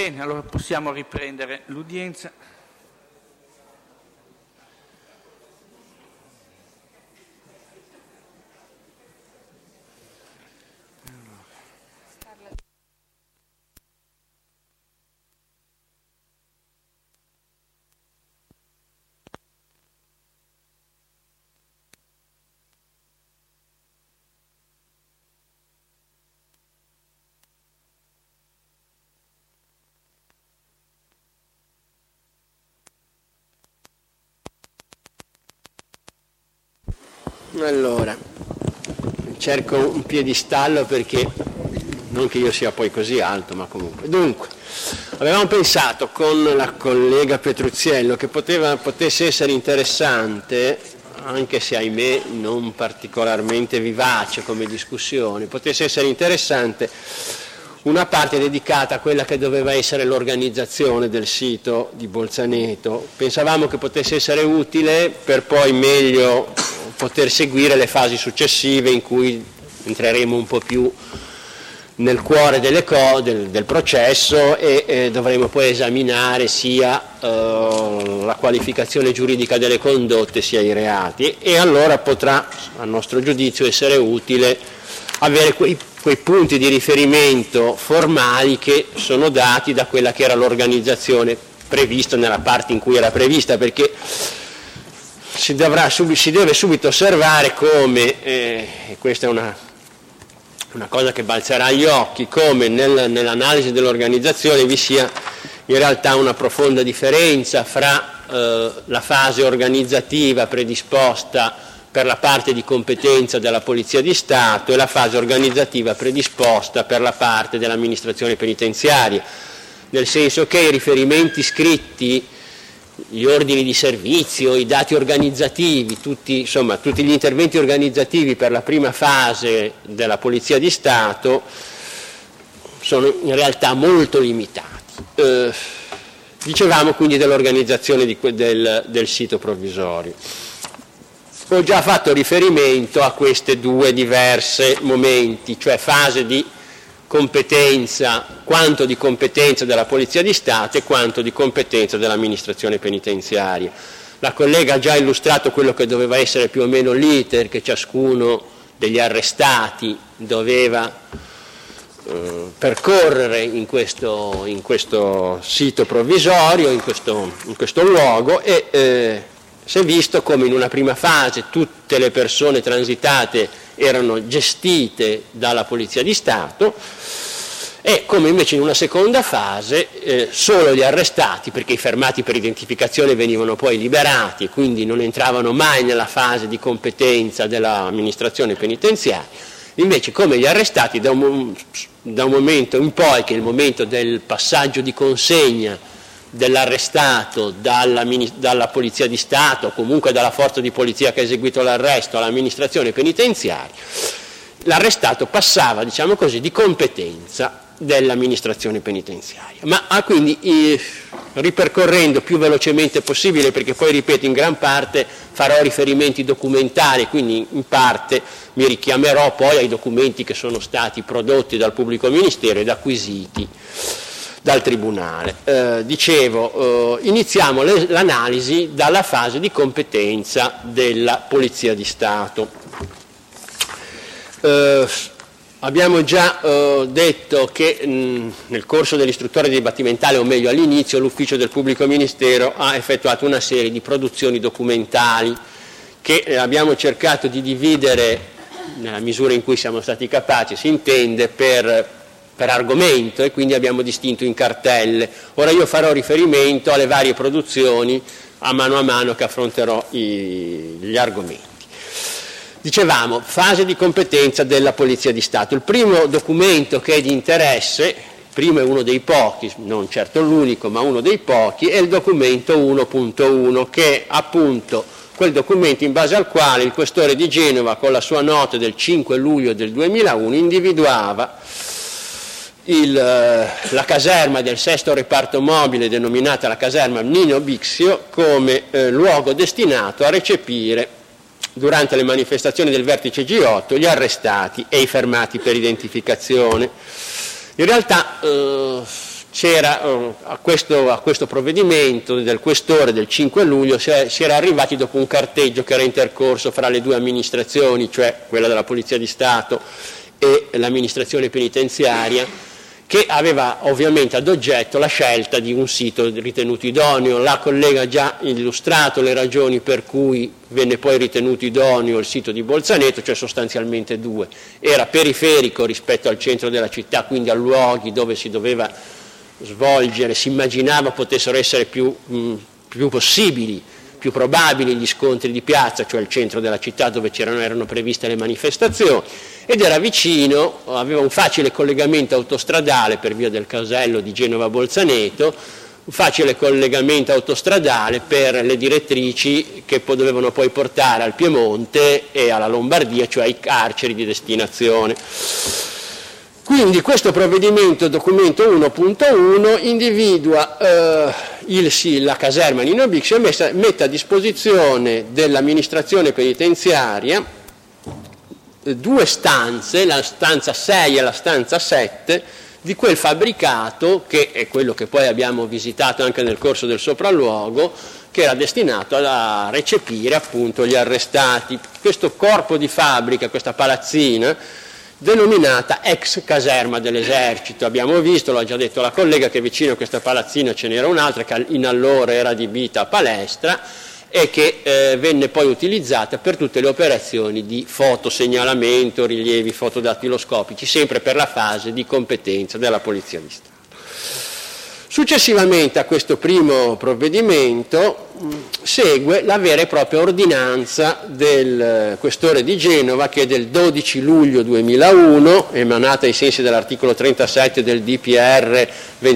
Bene, allora possiamo riprendere l'udienza. Allora, cerco un piedistallo perché non che io sia poi così alto, ma comunque. Dunque, avevamo pensato con la collega Petruzziello che potesse essere interessante, anche se ahimè non particolarmente vivace come discussione, potesse essere interessante una parte dedicata a quella che doveva essere l'organizzazione del sito di Bolzaneto. Pensavamo che potesse essere utile per poi meglio poter seguire le fasi successive in cui entreremo un po' più nel cuore del processo e dovremo poi esaminare sia la qualificazione giuridica delle condotte sia i reati, e allora potrà, a nostro giudizio, essere utile avere quei punti di riferimento formali che sono dati da quella che era l'organizzazione prevista nella parte in cui era prevista, perché si deve subito osservare come, e questa è una cosa che balzerà agli occhi, come nell'analisi dell'organizzazione vi sia in realtà una profonda differenza fra la fase organizzativa predisposta per la parte di competenza della Polizia di Stato e la fase organizzativa predisposta per la parte dell'amministrazione penitenziaria, nel senso che i riferimenti scritti, gli ordini di servizio, i dati organizzativi, tutti gli interventi organizzativi per la prima fase della Polizia di Stato sono in realtà molto limitati. Dicevamo quindi dell'organizzazione del sito provvisorio. Ho già fatto riferimento a queste due diverse momenti, cioè fase di competenza, quanto di competenza della Polizia di Stato e quanto di competenza dell'amministrazione penitenziaria. La collega ha già illustrato quello che doveva essere più o meno l'iter che ciascuno degli arrestati doveva percorrere in questo sito provvisorio, in questo luogo, e si è visto come in una prima fase tutte le persone transitate erano gestite dalla Polizia di Stato e come invece in una seconda fase solo gli arrestati, perché i fermati per identificazione venivano poi liberati e quindi non entravano mai nella fase di competenza dell'amministrazione penitenziaria, invece come gli arrestati da un momento in poi, che è il momento del passaggio di consegna dell'arrestato dalla Polizia di Stato o comunque dalla forza di polizia che ha eseguito l'arresto all'amministrazione penitenziaria, l'arrestato passava, diciamo così, di competenza dell'amministrazione penitenziaria. Ma quindi ripercorrendo più velocemente possibile, perché poi ripeto in gran parte farò riferimenti documentali, quindi in parte mi richiamerò poi ai documenti che sono stati prodotti dal pubblico ministero ed acquisiti dal Tribunale. Iniziamo l'analisi dalla fase di competenza della Polizia di Stato. Abbiamo già detto che nel corso dell'istruttoria dibattimentale, o meglio all'inizio, l'ufficio del pubblico ministero ha effettuato una serie di produzioni documentali che abbiamo cercato di dividere, nella misura in cui siamo stati capaci, si intende, per argomento, e quindi abbiamo distinto in cartelle. Ora io farò riferimento alle varie produzioni a mano che affronterò gli argomenti. Dicevamo, fase di competenza della Polizia di Stato. Il primo documento che è di interesse, primo è uno dei pochi, non certo l'unico, ma uno dei pochi, è il documento 1.1, che è appunto quel documento in base al quale il questore di Genova, con la sua nota del 5 luglio del 2001, individuava la caserma del sesto reparto mobile, denominata la caserma Nino Bixio, come luogo destinato a recepire durante le manifestazioni del vertice G8 gli arrestati e i fermati per identificazione. In realtà c'era a questo provvedimento del questore del 5 luglio si era arrivati dopo un carteggio che era intercorso fra le due amministrazioni, cioè quella della Polizia di Stato e l'amministrazione penitenziaria, che aveva ovviamente ad oggetto la scelta di un sito ritenuto idoneo. La collega ha già illustrato le ragioni per cui venne poi ritenuto idoneo il sito di Bolzaneto, cioè sostanzialmente due. Era periferico rispetto al centro della città, quindi a luoghi dove si doveva svolgere, si immaginava potessero essere più possibili, più probabili gli scontri di piazza, cioè il centro della città dove erano previste le manifestazioni, ed era vicino, aveva un facile collegamento autostradale per via del casello di Genova-Bolzaneto, un facile collegamento autostradale per le direttrici che dovevano poi portare al Piemonte e alla Lombardia, cioè ai carceri di destinazione. Quindi questo provvedimento, documento 1.1, individua la caserma Nino Bixio e mette a disposizione dell'amministrazione penitenziaria due stanze, la stanza 6 e la stanza 7, di quel fabbricato che è quello che poi abbiamo visitato anche nel corso del sopralluogo, che era destinato a recepire appunto gli arrestati. Questo corpo di fabbrica, questa palazzina, denominata ex caserma dell'esercito. Abbiamo visto, l'ha già detto la collega, che vicino a questa palazzina ce n'era un'altra che in allora era adibita a palestra e che venne poi utilizzata per tutte le operazioni di fotosegnalamento, rilievi fotodattiloscopici, sempre per la fase di competenza della Polizia di Stato. Successivamente a questo primo provvedimento segue la vera e propria ordinanza del questore di Genova, che è del 12 luglio 2001, emanata ai sensi dell'articolo 37 del DPR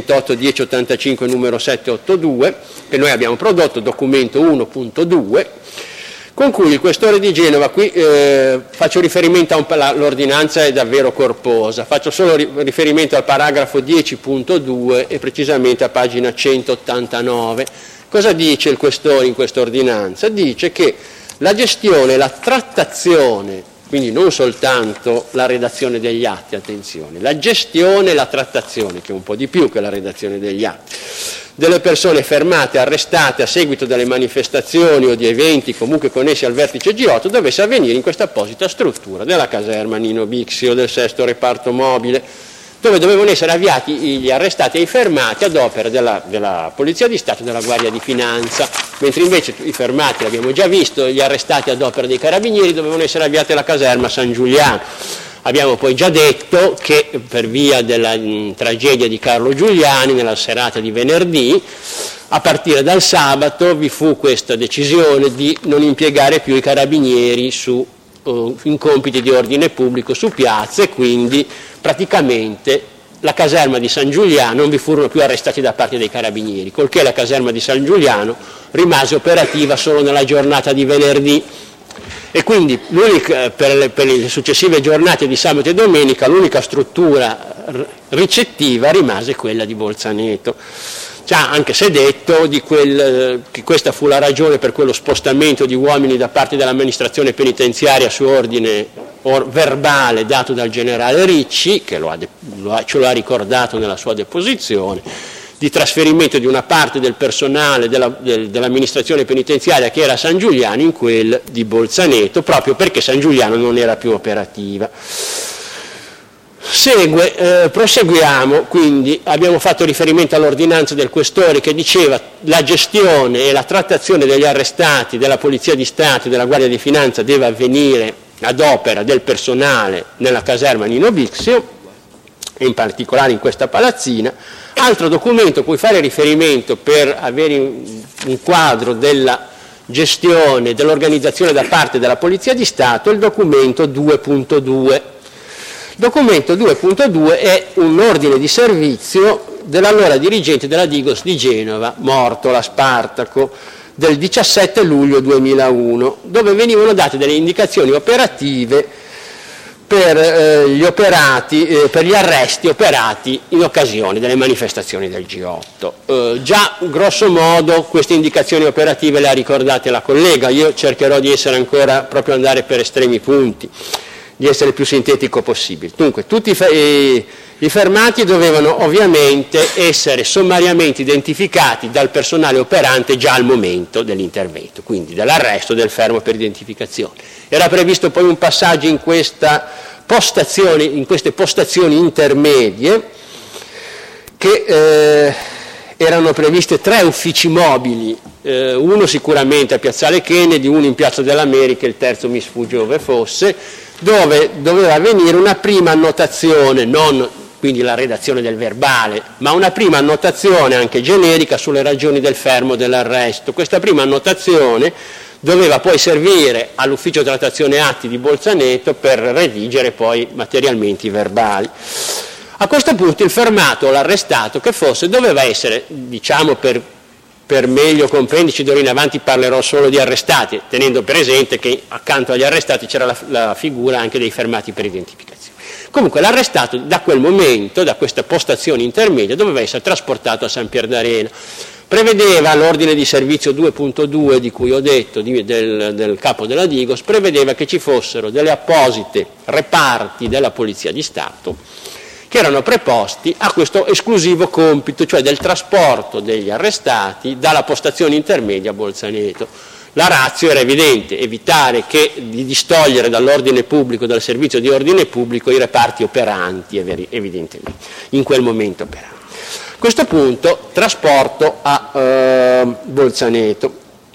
281085 numero 782, che noi abbiamo prodotto, documento 1.2, con cui il questore di Genova, qui faccio riferimento l'ordinanza è davvero corposa, faccio solo riferimento al paragrafo 10.2 e precisamente a pagina 189. Cosa dice il questore in questa ordinanza? Dice che la gestione, la trattazione, quindi non soltanto la redazione degli atti, attenzione, la gestione e la trattazione, che è un po' di più che la redazione degli atti, delle persone fermate, arrestate a seguito delle manifestazioni o di eventi comunque connessi al vertice G8 dovesse avvenire in questa apposita struttura della caserma Nino Bixio del 6° reparto mobile, dove dovevano essere avviati gli arrestati e i fermati ad opera della Polizia di Stato e della Guardia di Finanza, mentre invece i fermati, l'abbiamo già visto, gli arrestati ad opera dei Carabinieri dovevano essere avviati alla caserma San Giuliano. Abbiamo poi già detto che per via della tragedia di Carlo Giuliani, nella serata di venerdì, a partire dal sabato vi fu questa decisione di non impiegare più i Carabinieri in compiti di ordine pubblico su piazze, e quindi praticamente la caserma di San Giuliano non vi furono più arrestati da parte dei Carabinieri, colché la caserma di San Giuliano rimase operativa solo nella giornata di venerdì. E quindi per le successive giornate di sabato e domenica l'unica struttura ricettiva rimase quella di Bolzaneto. Già anche se detto che questa fu la ragione per quello spostamento di uomini da parte dell'amministrazione penitenziaria su ordine verbale dato dal generale Ricci, che ce lo ha ricordato nella sua deposizione, di trasferimento di una parte del personale dell'amministrazione penitenziaria che era a San Giuliano in quel di Bolzaneto, proprio perché San Giuliano non era più operativa. Proseguiamo, quindi abbiamo fatto riferimento all'ordinanza del questore che diceva la gestione e la trattazione degli arrestati della Polizia di Stato e della Guardia di Finanza deve avvenire ad opera del personale nella caserma Nino Bixio, e in particolare in questa palazzina. Altro documento a cui fare riferimento per avere un quadro della gestione, dell'organizzazione da parte della Polizia di Stato, è il documento 2.2. Documento 2.2 è un ordine di servizio dell'allora dirigente della Digos di Genova, Mortola Spartaco, del 17 luglio 2001, dove venivano date delle indicazioni operative per gli arresti operati in occasione delle manifestazioni del G8. Già grosso modo queste indicazioni operative le ha ricordate la collega, io cercherò di essere ancora proprio andare per estremi punti. di essere più sintetico possibile. Dunque, tutti i fermati dovevano ovviamente essere sommariamente identificati dal personale operante già al momento dell'intervento, quindi dell'arresto, del fermo per identificazione. Era previsto poi un passaggio in queste postazioni intermedie che erano previste 3 uffici mobili, uno sicuramente a Piazzale Kennedy, uno in Piazza dell'America, il terzo mi sfugge dove fosse, dove doveva avvenire una prima annotazione, non quindi la redazione del verbale, ma una prima annotazione anche generica sulle ragioni del fermo dell'arresto. Questa prima annotazione doveva poi servire all'ufficio trattazione atti di Bolzaneto per redigere poi materialmente i verbali. A questo punto il fermato o l'arrestato che fosse doveva essere, diciamo per meglio comprenderci, d'ora in avanti parlerò solo di arrestati, tenendo presente che accanto agli arrestati c'era la figura anche dei fermati per identificazione. Comunque l'arrestato da quel momento, da questa postazione intermedia, doveva essere trasportato a San Pier d'Arena. Prevedeva l'ordine di servizio 2.2 di cui ho detto, del capo della Digos, prevedeva che ci fossero delle apposite reparti della Polizia di Stato che erano preposti a questo esclusivo compito, cioè del trasporto degli arrestati dalla postazione intermedia a Bolzaneto. La ratio era evidente, evitare di distogliere dall'ordine pubblico, dal servizio di ordine pubblico, i reparti operanti, evidentemente, in quel momento operanti. A questo punto, trasporto a Bolzaneto.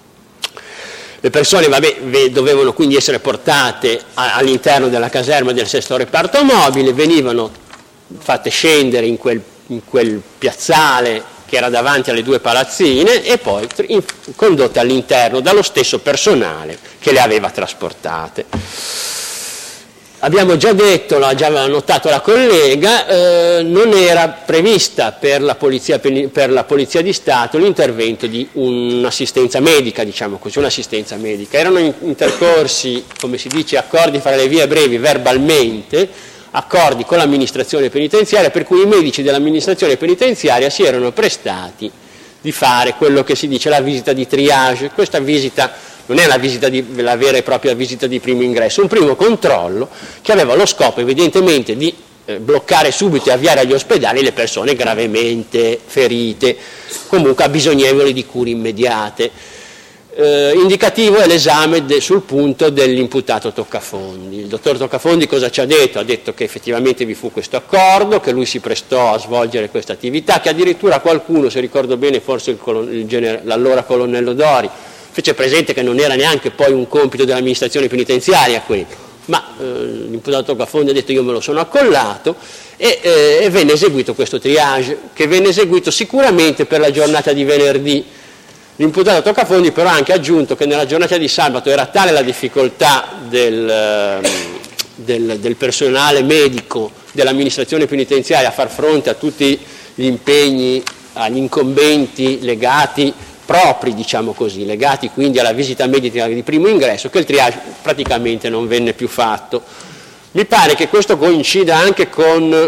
Le persone dovevano quindi essere portate all'interno della caserma del 6° reparto mobile, venivano fatte scendere in quel piazzale che era davanti alle 2 palazzine e poi condotte all'interno dallo stesso personale che le aveva trasportate. Abbiamo già detto, l'ha già notato la collega, non era prevista per la Polizia di Stato l'intervento di un'assistenza medica, diciamo così, un'assistenza medica. Erano intercorsi, come si dice, accordi fra le vie brevi verbalmente, accordi con l'amministrazione penitenziaria, per cui i medici dell'amministrazione penitenziaria si erano prestati di fare quello che si dice la visita di triage. Questa visita non è la vera e propria visita di primo ingresso, un primo controllo che aveva lo scopo evidentemente di bloccare subito e avviare agli ospedali le persone gravemente ferite, comunque abbisognevoli di cure immediate. Indicativo è l'esame sul punto dell'imputato Toccafondi. Il dottor Toccafondi cosa ci ha detto? Ha detto che effettivamente vi fu questo accordo, che lui si prestò a svolgere questa attività, che addirittura qualcuno, se ricordo bene, forse l'allora colonnello Dori, fece presente che non era neanche poi un compito dell'amministrazione penitenziaria quello, ma l'imputato Toccafondi ha detto io me lo sono accollato e venne eseguito questo triage, che venne eseguito sicuramente per la giornata di venerdì. L'imputato Toccafondi però ha anche aggiunto che nella giornata di sabato era tale la difficoltà del personale medico dell'amministrazione penitenziaria a far fronte a tutti gli impegni, agli incombenti legati propri, diciamo così, legati quindi alla visita medica di primo ingresso, che il triage praticamente non venne più fatto. Mi pare che questo coincida anche con,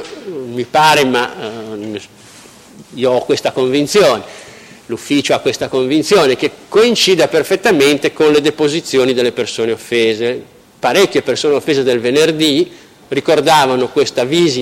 io ho questa convinzione, l'ufficio ha questa convinzione, che coincida perfettamente con le deposizioni delle persone offese. Parecchie persone offese del venerdì ricordavano questa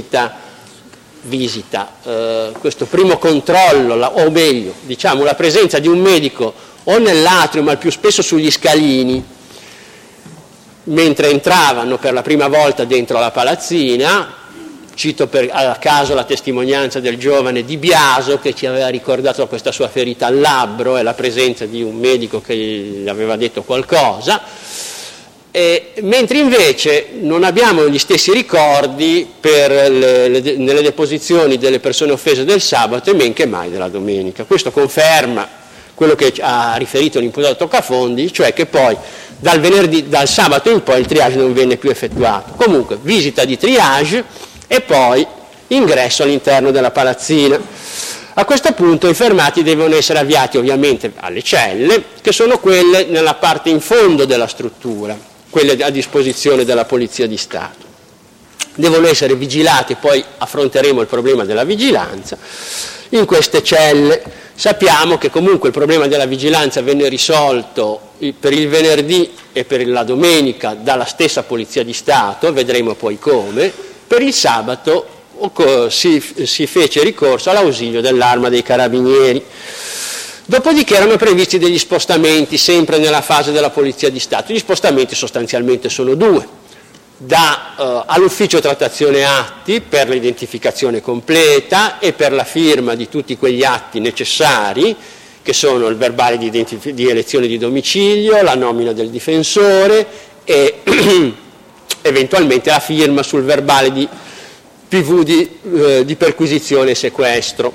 questo primo controllo, o meglio, diciamo, la presenza di un medico o nell'atrio, ma il più spesso sugli scalini, mentre entravano per la prima volta dentro la palazzina. Cito a caso la testimonianza del giovane Di Biaso, che ci aveva ricordato questa sua ferita al labbro e la presenza di un medico che gli aveva detto qualcosa, mentre invece non abbiamo gli stessi ricordi nelle deposizioni delle persone offese del sabato e men che mai della domenica. Questo conferma quello che ha riferito l'imputato Toccafondi, cioè che poi dal sabato in poi il triage non venne più effettuato. Comunque visita di triage e poi ingresso all'interno della palazzina. A questo punto i fermati devono essere avviati ovviamente alle celle, che sono quelle nella parte in fondo della struttura, quelle a disposizione della Polizia di Stato. Devono essere vigilati, poi affronteremo il problema della vigilanza, in queste celle Sappiamo che comunque il problema della vigilanza venne risolto per il venerdì e per la domenica dalla stessa Polizia di Stato, vedremo poi come. Per il sabato si fece ricorso all'ausilio dell'Arma dei Carabinieri. Dopodiché erano previsti degli spostamenti sempre nella fase della Polizia di Stato. Gli spostamenti sostanzialmente sono due. All'ufficio trattazione atti per l'identificazione completa e per la firma di tutti quegli atti necessari, che sono il verbale di elezione di domicilio, la nomina del difensore e eventualmente la firma sul verbale di PV di perquisizione e sequestro.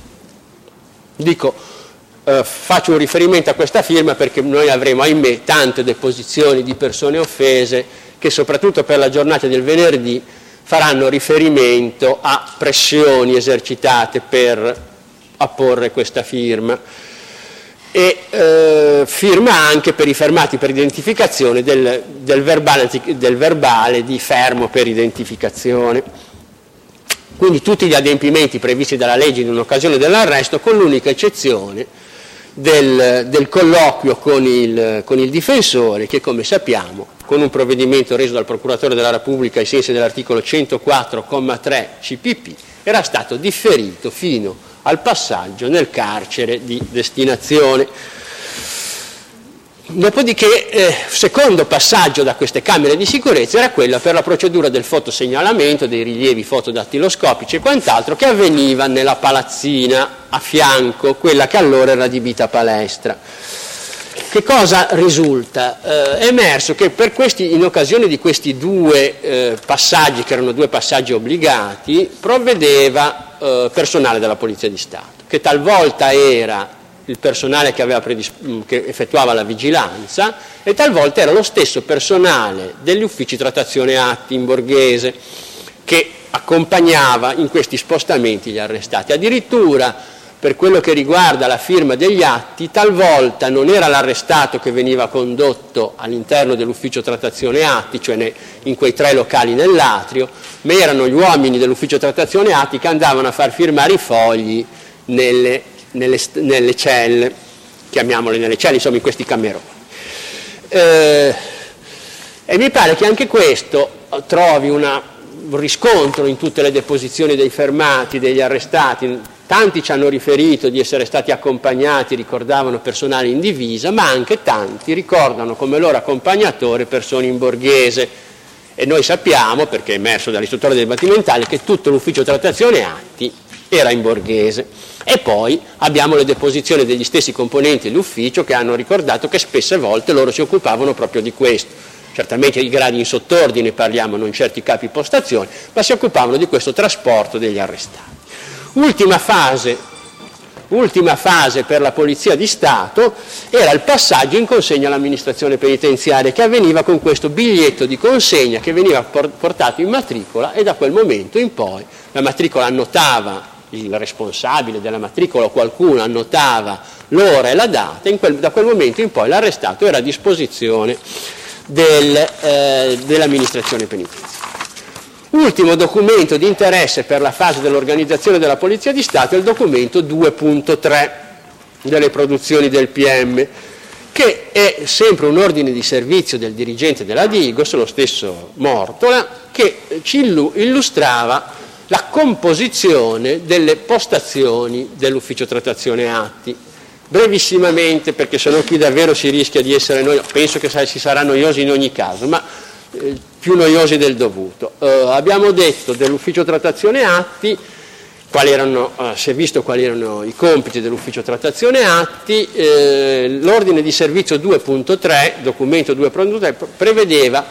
Faccio un riferimento a questa firma perché noi avremo, ahimè, tante deposizioni di persone offese che soprattutto per la giornata del venerdì faranno riferimento a pressioni esercitate per apporre questa firma. E firma anche per i fermati per identificazione del verbale di fermo per identificazione. Quindi tutti gli adempimenti previsti dalla legge in occasione dell'arresto, con l'unica eccezione del colloquio con il difensore, che come sappiamo con un provvedimento reso dal procuratore della Repubblica ai sensi dell'articolo 104,3 CPP era stato differito fino al passaggio nel carcere di destinazione. Dopodiché, secondo passaggio da queste camere di sicurezza era quella per la procedura del fotosegnalamento, dei rilievi fotodattiloscopici e quant'altro, che avveniva nella palazzina a fianco, quella che allora era adibita palestra. Che cosa risulta? È emerso che in occasione di questi due passaggi, che erano due passaggi obbligati, provvedeva personale della Polizia di Stato, che talvolta era il personale che effettuava la vigilanza e talvolta era lo stesso personale degli uffici trattazione atti in Borghese che accompagnava in questi spostamenti gli arrestati. Addirittura, per quello che riguarda la firma degli atti, talvolta non era l'arrestato che veniva condotto all'interno dell'ufficio trattazione atti, cioè in quei 3 locali nell'atrio, ma erano gli uomini dell'ufficio trattazione atti che andavano a far firmare i fogli nelle celle, chiamiamole nelle celle, insomma in questi cameroni. E mi pare che anche questo trovi un riscontro in tutte le deposizioni dei fermati, degli arrestati. Tanti ci hanno riferito di essere stati accompagnati, ricordavano personale in divisa, ma anche tanti ricordano come loro accompagnatore persone in Borghese. E noi sappiamo, perché è emerso dall'istruttore del dibattimentale, che tutto l'ufficio trattazione atti era in Borghese. E poi abbiamo le deposizioni degli stessi componenti dell'ufficio che hanno ricordato che spesse volte loro si occupavano proprio di questo. Certamente i gradi in sottordine parliamo, non certi capi postazione, ma si occupavano di questo trasporto degli arrestati. Ultima fase per la Polizia di Stato era il passaggio in consegna all'amministrazione penitenziaria, che avveniva con questo biglietto di consegna che veniva portato in matricola, e da quel momento in poi la matricola annotava, il responsabile della matricola o qualcuno annotava l'ora e la data, e da quel momento in poi l'arrestato era a disposizione dell'amministrazione penitenziaria. Ultimo documento di interesse per la fase dell'organizzazione della Polizia di Stato è il documento 2.3 delle produzioni del PM, che è sempre un ordine di servizio del dirigente della Digos, lo stesso Mortola, che ci illustrava la composizione delle postazioni dell'ufficio trattazione atti. Brevissimamente, perché sennò qui davvero si rischia di essere noiosi, penso che si sarà noiosi in ogni caso, ma più noiosi del dovuto. Abbiamo detto dell'ufficio trattazione atti, si è visto quali erano i compiti dell'ufficio trattazione atti. L'ordine di servizio 2.3, documento 2.3, prevedeva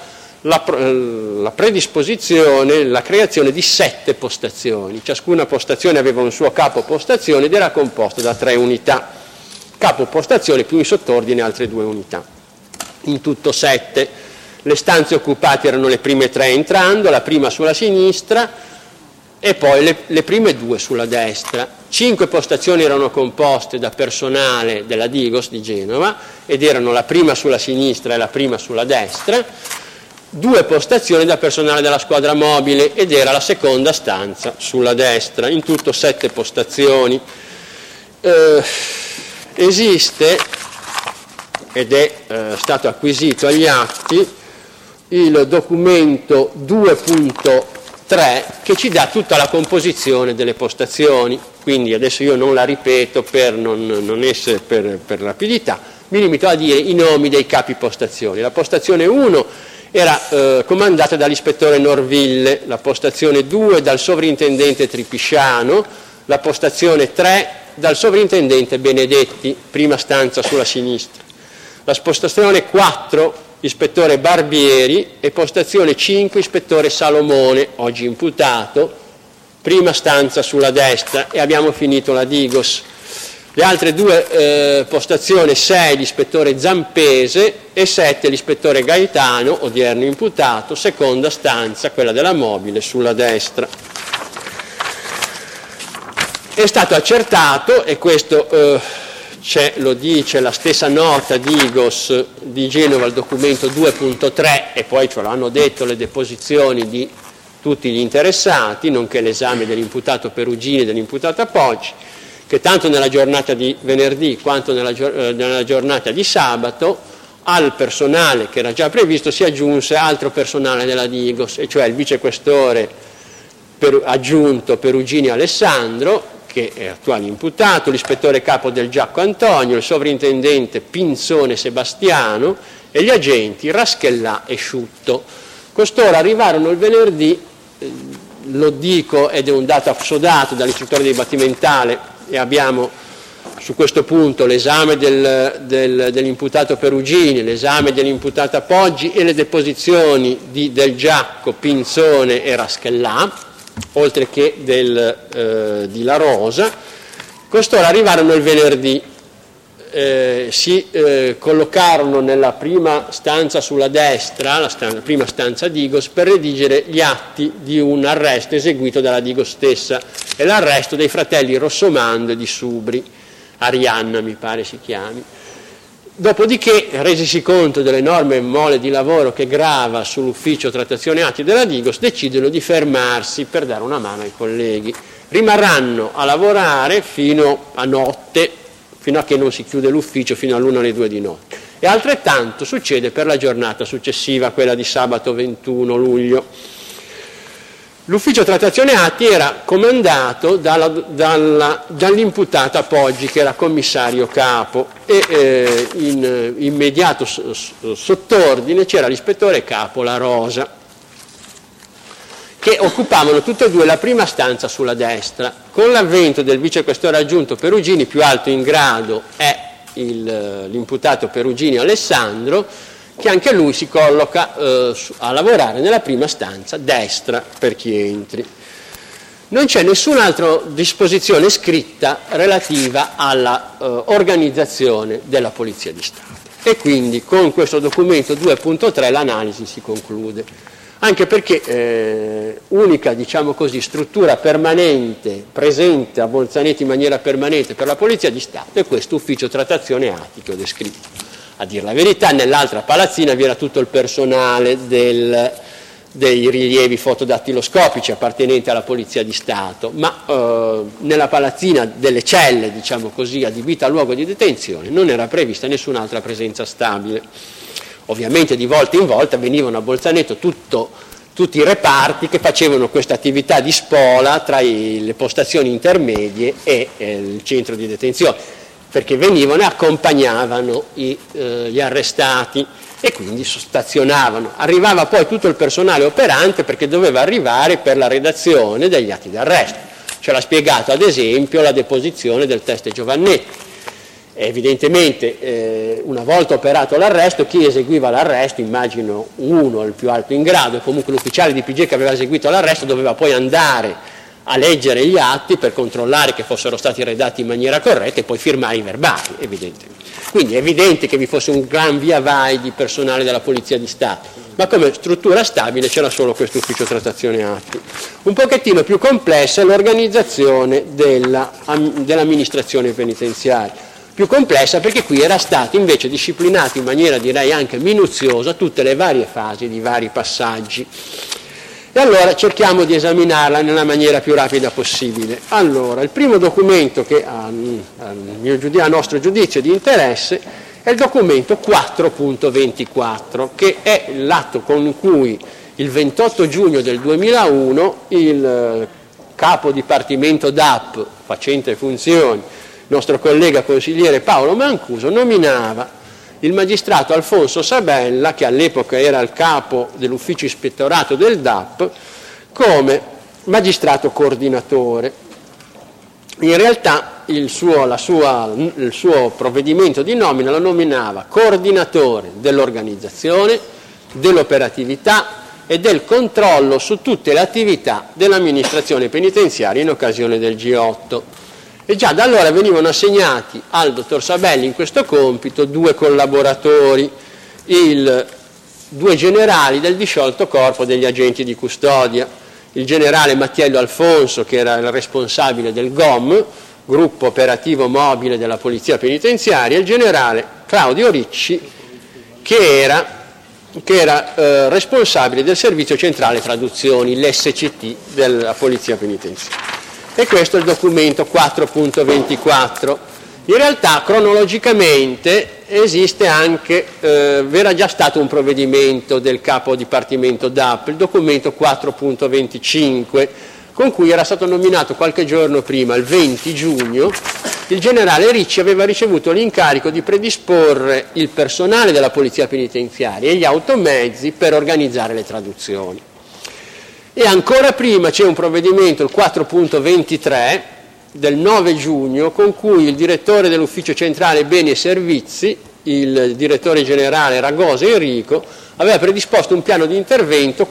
la predisposizione, la creazione di 7 postazioni. Ciascuna postazione aveva un suo capo postazione ed era composta da 3 unità. Capo postazione più in sottordine altre 2 unità. In tutto 7. Le stanze occupate erano le prime 3 entrando, la prima sulla sinistra e poi le prime 2 sulla destra. 5 postazioni erano composte da personale della Digos di Genova ed erano la prima sulla sinistra e la prima sulla destra. 2 postazioni da personale della squadra mobile ed era la seconda stanza sulla destra. In tutto 7 postazioni. esiste ed è stato acquisito agli atti il documento 2.3 che ci dà tutta la composizione delle postazioni, quindi adesso io non la ripeto per non essere per rapidità, mi limito a dire i nomi dei capi postazioni. La postazione 1 era comandata dall'ispettore Norville, la postazione 2 dal sovrintendente Tripisciano, la postazione 3 dal sovrintendente Benedetti, prima stanza sulla sinistra, la postazione 4 ispettore Barbieri e postazione 5 ispettore Salomone, oggi imputato, prima stanza sulla destra, e abbiamo finito la Digos. Le altre due postazioni, 6 l'ispettore Zampese e 7 l'ispettore Gaetano, odierno imputato, seconda stanza, quella della mobile, sulla destra. È stato accertato, e questo lo dice la stessa nota Digos di Genova, il documento 2.3, e poi ce l'hanno detto le deposizioni di tutti gli interessati, nonché l'esame dell'imputato Perugini e dell'imputata Poggi, che tanto nella giornata di venerdì quanto nella giornata di sabato al personale che era già previsto si aggiunse altro personale della Digos, e cioè il vicequestore aggiunto Perugini Alessandro, che è attuale imputato, l'ispettore capo del Giacco Antonio, il sovrintendente Pinzone Sebastiano e gli agenti Raschellà e Sciutto. Costoro arrivarono il venerdì, lo dico ed è un dato assodato dall'istruttore dibattimentale, e abbiamo su questo punto l'esame dell'imputato Perugini, l'esame dell'imputata Poggi e le deposizioni del Giacco, Pinzone e Raschellà, oltre che di La Rosa. Costoro arrivarono il venerdì, si collocarono nella prima stanza sulla destra, la prima stanza Digos, per redigere gli atti di un arresto eseguito dalla Digos stessa, e l'arresto dei fratelli Rossomando e di Subri, Arianna mi pare si chiami. Dopodiché, resisi conto dell'enorme mole di lavoro che grava sull'ufficio trattazione atti della Digos, decidono di fermarsi per dare una mano ai colleghi. Rimarranno a lavorare fino a notte, fino a che non si chiude l'ufficio, fino all'1 alle 2 di notte. E altrettanto succede per la giornata successiva, quella di sabato 21 luglio. L'ufficio trattazione atti era comandato dall'imputata Poggi, che era commissario capo, e in immediato sottordine c'era l'ispettore capo La Rosa, che occupavano tutte e due la prima stanza sulla destra. Con l'avvento del vicequestore aggiunto Perugini, più alto in grado è l'imputato Perugini Alessandro, che anche lui si colloca a lavorare nella prima stanza destra per chi entri. Non c'è nessun'altra disposizione scritta relativa alla organizzazione della Polizia di Stato, e quindi con questo documento 2.3 l'analisi si conclude, anche perché unica, diciamo così, struttura permanente presente a Bolzanetti in maniera permanente per la Polizia di Stato è questo ufficio trattazione atti che ho descritto. A dire la verità, nell'altra palazzina vi era tutto il personale dei rilievi fotodattiloscopici appartenenti alla Polizia di Stato, ma nella palazzina delle celle, diciamo così, adibita al luogo di detenzione, non era prevista nessun'altra presenza stabile. Ovviamente di volta in volta venivano a Bolzaneto tutti i reparti che facevano questa attività di spola tra le postazioni intermedie e il centro di detenzione, perché venivano e accompagnavano gli arrestati e quindi stazionavano. Arrivava poi tutto il personale operante, perché doveva arrivare per la redazione degli atti d'arresto. Ce l'ha spiegato ad esempio la deposizione del teste Giovannetti. Evidentemente una volta operato l'arresto, chi eseguiva l'arresto, immagino uno il più alto in grado, e comunque l'ufficiale di PG che aveva eseguito l'arresto doveva poi andare a leggere gli atti per controllare che fossero stati redatti in maniera corretta e poi firmare i verbali, evidentemente. Quindi è evidente che vi fosse un gran via vai di personale della Polizia di Stato, ma come struttura stabile c'era solo questo ufficio trattazione atti. Un pochettino più complessa è l'organizzazione dell'amministrazione penitenziaria. Più complessa perché qui era stato invece disciplinato in maniera direi anche minuziosa tutte le varie fasi di vari passaggi. E allora cerchiamo di esaminarla nella maniera più rapida possibile. Allora, il primo documento che a nostro giudizio di interesse è il documento 4.24, che è l'atto con cui il 28 giugno del 2001 il capo dipartimento DAP, facente funzioni, nostro collega consigliere Paolo Mancuso, nominava il magistrato Alfonso Sabella, che all'epoca era il capo dell'ufficio ispettorato del DAP, come magistrato coordinatore. In realtà il suo provvedimento di nomina lo nominava coordinatore dell'organizzazione, dell'operatività e del controllo su tutte le attività dell'amministrazione penitenziaria in occasione del G8. E già da allora venivano assegnati al dottor Sabelli in questo compito 2 collaboratori, due generali del disciolto corpo degli agenti di custodia, il generale Mattiello Alfonso, che era il responsabile del GOM, gruppo operativo mobile della polizia penitenziaria, e il generale Claudio Ricci, che era responsabile del servizio centrale traduzioni, l'SCT della polizia penitenziaria. E questo è il documento 4.24. In realtà cronologicamente esiste anche, era già stato un provvedimento del capo dipartimento DAP, il documento 4.25, con cui era stato nominato qualche giorno prima, il 20 giugno, il generale Ricci aveva ricevuto l'incarico di predisporre il personale della polizia penitenziaria e gli automezzi per organizzare le traduzioni. E ancora prima c'è un provvedimento, il 4.23, del 9 giugno, con cui il direttore dell'ufficio centrale beni e servizi, il direttore generale Ragosa Enrico, aveva predisposto un piano di intervento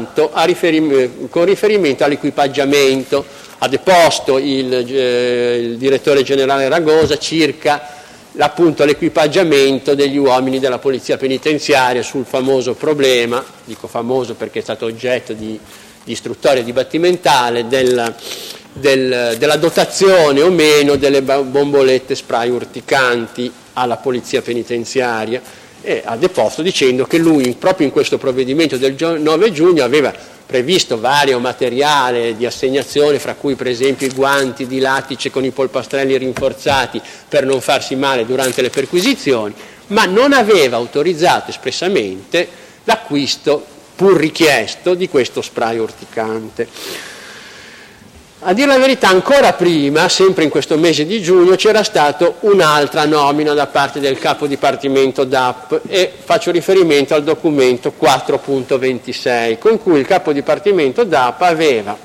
con riferimento all'equipaggiamento. Ha deposto il direttore generale Ragosa circa appunto l'equipaggiamento degli uomini della polizia penitenziaria sul famoso problema, dico famoso perché è stato oggetto di istruttoria dibattimentale, della dotazione o meno delle bombolette spray urticanti alla polizia penitenziaria, e ha deposto dicendo che lui proprio in questo provvedimento del 9 giugno aveva previsto vario materiale di assegnazione, fra cui per esempio i guanti di lattice con i polpastrelli rinforzati per non farsi male durante le perquisizioni, ma non aveva autorizzato espressamente l'acquisto pur richiesto di questo spray urticante. A dire la verità, ancora prima, sempre in questo mese di giugno, c'era stata un'altra nomina da parte del capo dipartimento DAP, e faccio riferimento al documento 4.26, con cui il capo dipartimento DAP aveva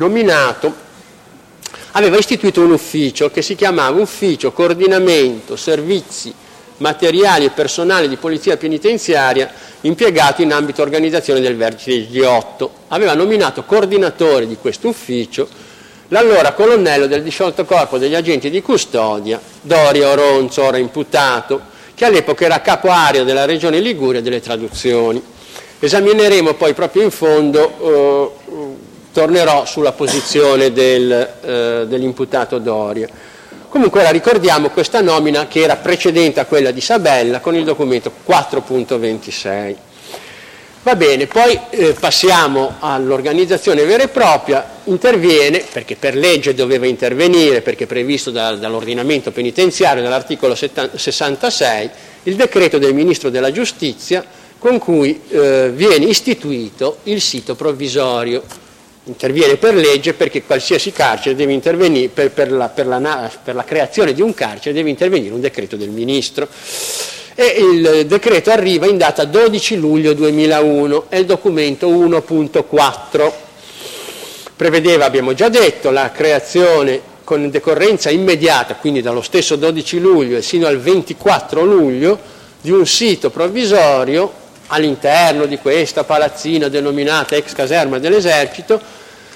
istituito un ufficio che si chiamava Ufficio Coordinamento Servizi Materiali e Personale di Polizia Penitenziaria impiegato in ambito organizzazione del vertice G8. Aveva nominato coordinatore di questo ufficio l'allora colonnello del disciolto corpo degli agenti di custodia, Dorio Oronzo, ora imputato, che all'epoca era capo area della regione Liguria delle traduzioni. Esamineremo poi proprio in fondo, tornerò sulla posizione dell'imputato Dorio. Comunque ora ricordiamo questa nomina che era precedente a quella di Sabella con il documento 4.26. Va bene, poi passiamo all'organizzazione vera e propria. Interviene, perché per legge doveva intervenire, perché è previsto dall'ordinamento penitenziario, dall'articolo 66, il decreto del Ministro della Giustizia con cui viene istituito il sito provvisorio. Interviene per legge perché qualsiasi carcere deve intervenire, per la creazione di un carcere deve intervenire un decreto del Ministro. E il decreto arriva in data 12 luglio 2001, è il documento 1.4. Prevedeva, abbiamo già detto, la creazione con decorrenza immediata, quindi dallo stesso 12 luglio e sino al 24 luglio, di un sito provvisorio all'interno di questa palazzina denominata ex caserma dell'esercito,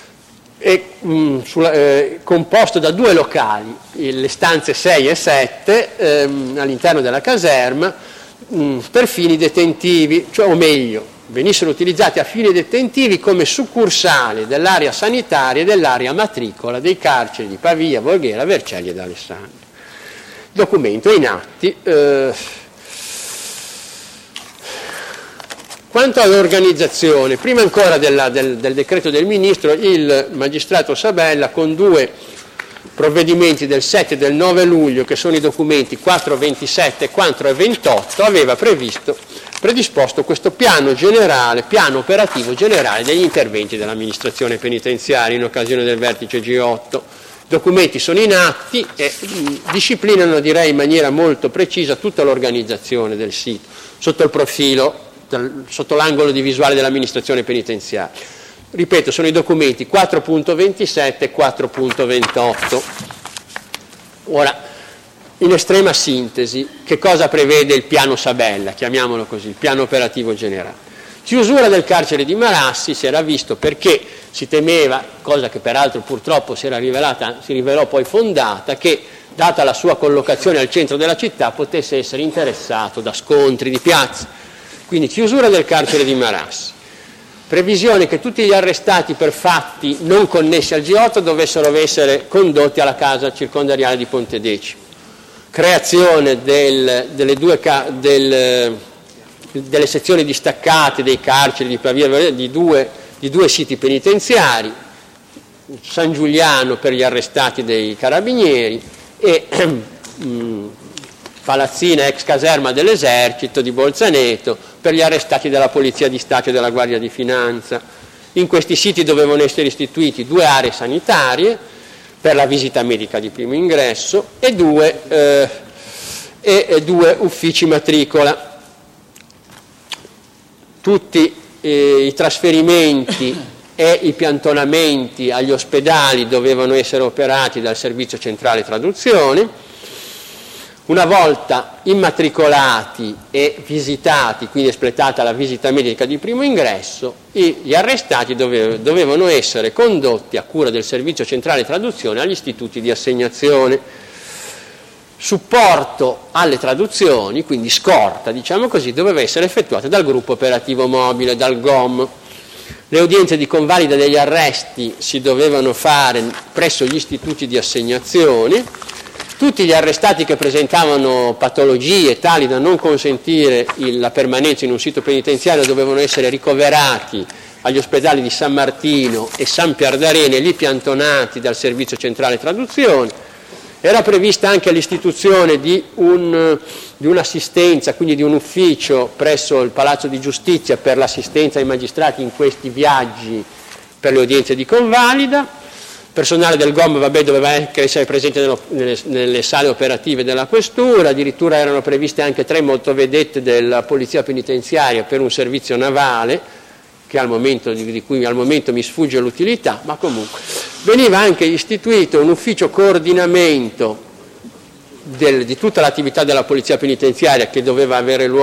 composto da 2 locali, le stanze 6 e 7 all'interno della caserma, per fini detentivi, cioè, o meglio, venissero utilizzati a fini detentivi come succursale dell'area sanitaria e dell'area matricola dei carceri di Pavia, Voghera, Vercelli ed Alessandria. Il documento è in atti. Quanto all'organizzazione, prima ancora del decreto del Ministro, il magistrato Sabella, con due provvedimenti del 7 e del 9 luglio, che sono i documenti 427 e 428, aveva predisposto questo piano operativo generale degli interventi dell'amministrazione penitenziaria in occasione del vertice G8. I documenti sono in atti e disciplinano, direi in maniera molto precisa, tutta l'organizzazione del sito, sotto il profilo, sotto l'angolo di visuale dell'amministrazione penitenziaria. Ripeto, sono i documenti 4.27 e 4.28. Ora, in estrema sintesi, che cosa prevede il piano Sabella, chiamiamolo così, il piano operativo generale? Chiusura del carcere di Marassi, si era visto, perché si temeva, cosa che peraltro purtroppo si rivelò poi fondata, che data la sua collocazione al centro della città potesse essere interessato da scontri di piazza. Quindi chiusura del carcere di Marassi. Previsione che tutti gli arrestati per fatti non connessi al G8 dovessero essere condotti alla casa circondariale di Pontedecimo. Creazione delle sezioni distaccate dei carceri di Pavia di due siti penitenziari, San Giuliano per gli arrestati dei carabinieri e Palazzina ex caserma dell'esercito di Bolzaneto per gli arrestati della Polizia di Stato e della Guardia di Finanza. In questi siti dovevano essere istituiti 2 aree sanitarie per la visita medica di primo ingresso e due uffici matricola. Tutti i trasferimenti e i piantonamenti agli ospedali dovevano essere operati dal Servizio Centrale Traduzione. Una volta immatricolati e visitati, quindi espletata la visita medica di primo ingresso, gli arrestati dovevano essere condotti a cura del Servizio Centrale Traduzione agli istituti di assegnazione. Supporto alle traduzioni, quindi scorta, diciamo così, doveva essere effettuata dal gruppo operativo mobile, dal GOM. Le udienze di convalida degli arresti si dovevano fare presso gli istituti di assegnazione. Tutti gli arrestati che presentavano patologie tali da non consentire la permanenza in un sito penitenziario dovevano essere ricoverati agli ospedali di San Martino e San Pierdarene, lì piantonati dal Servizio Centrale Traduzione. Era prevista anche l'istituzione di un'assistenza, quindi di un ufficio presso il Palazzo di Giustizia per l'assistenza ai magistrati in questi viaggi per le udienze di convalida. Personale del GOM doveva anche essere presente nelle sale operative della questura, addirittura erano previste anche 3 motovedette della polizia penitenziaria per un servizio navale, che di cui al momento mi sfugge l'utilità, ma comunque. Veniva anche istituito un ufficio coordinamento di tutta l'attività della polizia penitenziaria che doveva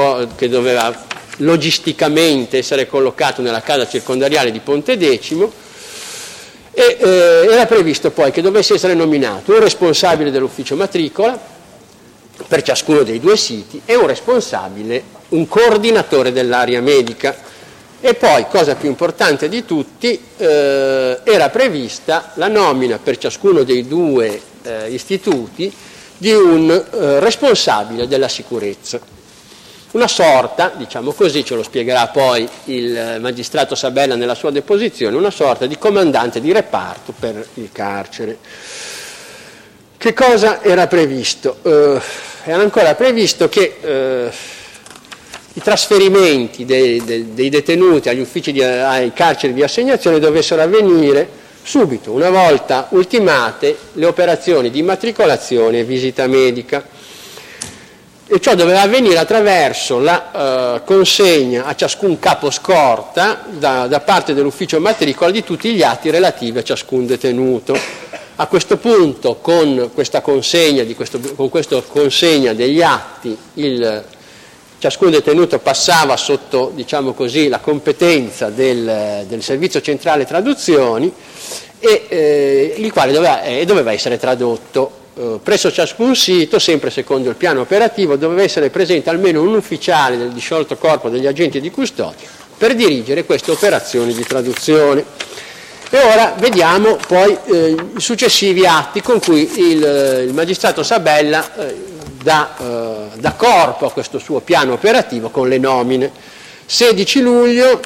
logisticamente essere collocato nella casa circondariale di Pontedecimo. E era previsto poi che dovesse essere nominato un responsabile dell'ufficio matricola per ciascuno dei 2 siti e un coordinatore dell'area medica. E poi, cosa più importante di tutti, era prevista la nomina per ciascuno dei 2 istituti di un responsabile della sicurezza. Una sorta, diciamo così, ce lo spiegherà poi il magistrato Sabella nella sua deposizione, una sorta di comandante di reparto per il carcere. Che cosa era previsto? Era ancora previsto che i trasferimenti dei detenuti agli uffici ai carceri di assegnazione dovessero avvenire subito, una volta ultimate le operazioni di immatricolazione e visita medica. E ciò doveva avvenire attraverso la consegna a ciascun capo scorta da parte dell'ufficio matricola di tutti gli atti relativi a ciascun detenuto. A questo punto, con questa consegna degli atti, ciascun detenuto passava sotto, diciamo così, la competenza del Servizio Centrale Traduzioni il quale doveva essere tradotto. Presso ciascun sito, sempre secondo il piano operativo, doveva essere presente almeno un ufficiale del disciolto corpo degli agenti di custodia per dirigere queste operazioni di traduzione. E ora vediamo poi i successivi atti con cui il magistrato Sabella dà corpo a questo suo piano operativo con le nomine. 16 luglio,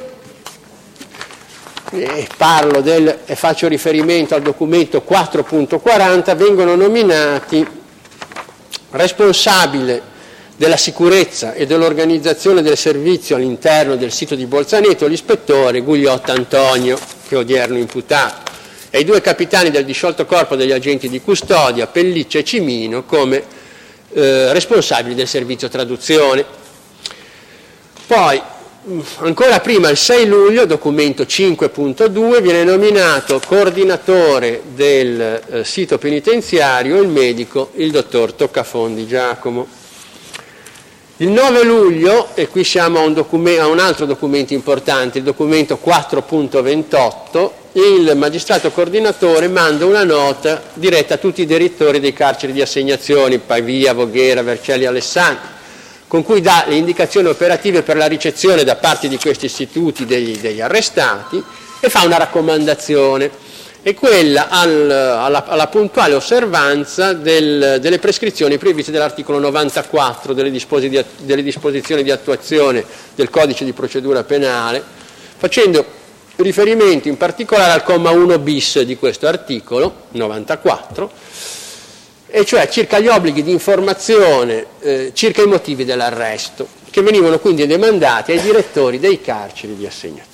e faccio riferimento al documento 4.40, vengono nominati responsabile della sicurezza e dell'organizzazione del servizio all'interno del sito di Bolzaneto l'ispettore Gugliotta Antonio, che è odierno imputato, e i 2 capitani del disciolto corpo degli agenti di custodia, Pelliccia e Cimino, come responsabili del servizio traduzione. Poi, ancora prima, il 6 luglio, documento 5.2, viene nominato coordinatore del sito penitenziario il medico, il dottor Toccafondi Giacomo. Il 9 luglio, e qui siamo a un altro documento importante, il documento 4.28, il magistrato coordinatore manda una nota diretta a tutti i direttori dei carceri di assegnazione, Pavia, Voghera, Vercelli, Alessandria, con cui dà le indicazioni operative per la ricezione da parte di questi istituti degli arrestati e fa una raccomandazione, e quella alla puntuale osservanza delle prescrizioni previste dall'articolo 94 delle disposizioni di attuazione del Codice di procedura penale, facendo riferimento in particolare al comma 1 bis di questo articolo 94, e cioè circa gli obblighi di informazione circa i motivi dell'arresto, che venivano quindi demandati ai direttori dei carceri di assegnazione.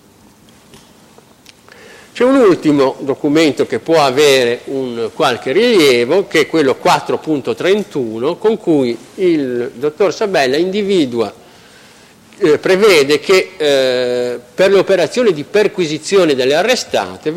C'è un ultimo documento che può avere qualche rilievo, che è quello 4.31, con cui il dottor Sabella prevede che per le operazioni di perquisizione delle arrestate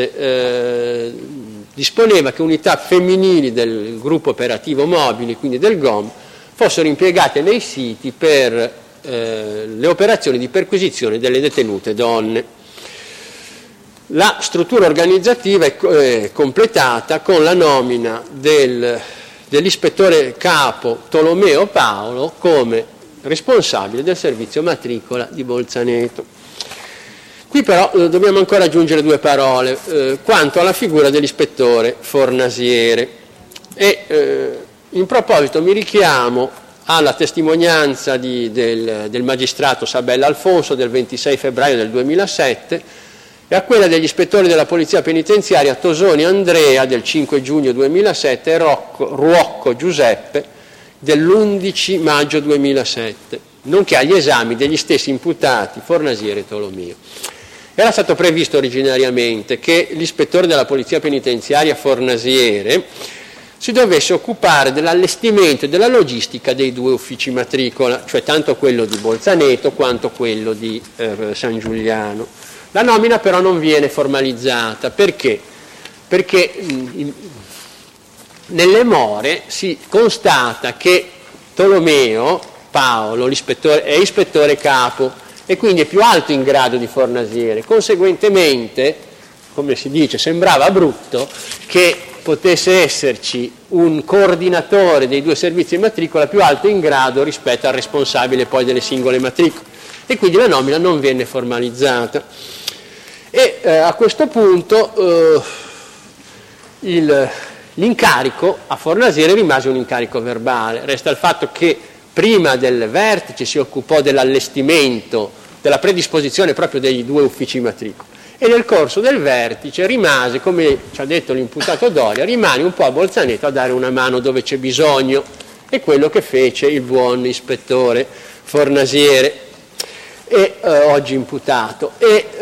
disponeva che unità femminili del gruppo operativo mobili, quindi del GOM, fossero impiegate nei siti per le operazioni di perquisizione delle detenute donne. La struttura organizzativa è completata con la nomina dell'ispettore capo Tolomeo Paolo come responsabile del servizio matricola di Bolzaneto. Qui però dobbiamo ancora aggiungere 2 parole quanto alla figura dell'ispettore Fornasiere, e in proposito mi richiamo alla testimonianza del magistrato Sabella Alfonso del 26 febbraio del 2007 e a quella degli ispettori della Polizia Penitenziaria Tosoni Andrea del 5 giugno 2007 e Ruocco Giuseppe dell'11 maggio 2007, nonché agli esami degli stessi imputati Fornasiere e Tolomeo. Era stato previsto originariamente che l'ispettore della Polizia Penitenziaria Fornasiere si dovesse occupare dell'allestimento e della logistica dei 2 uffici matricola, cioè tanto quello di Bolzaneto quanto quello di San Giuliano. La nomina però non viene formalizzata. Perché? Perché nelle more si constata che Tolomeo Paolo è ispettore capo e quindi è più alto in grado di Fornasiere. Conseguentemente, come si dice, sembrava brutto che potesse esserci un coordinatore dei 2 servizi di matricola più alto in grado rispetto al responsabile poi delle singole matricole, e quindi la nomina non venne formalizzata. E a questo punto l'incarico a Fornasiere rimase un incarico verbale. Resta il fatto che prima del vertice si occupò dell'allestimento, della predisposizione proprio dei 2 uffici matricola, e nel corso del vertice rimase, come ci ha detto l'imputato Doria, rimane un po' a Bolzaneto a dare una mano dove c'è bisogno, è quello che fece il buon ispettore Fornasiere, oggi imputato,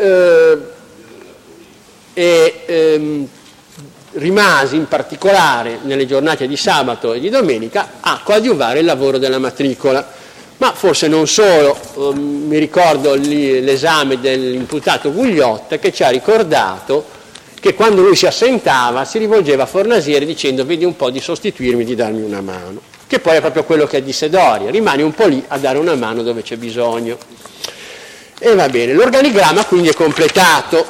rimasi in particolare nelle giornate di sabato e di domenica a coadiuvare il lavoro della matricola. Ma forse non solo, mi ricordo l'esame dell'imputato Gugliotta, che ci ha ricordato che quando lui si assentava si rivolgeva a Fornasiere dicendo: vedi un po' di sostituirmi, di darmi una mano, che poi è proprio quello che disse Doria: rimani un po' lì a dare una mano dove c'è bisogno. E va bene, l'organigramma quindi è completato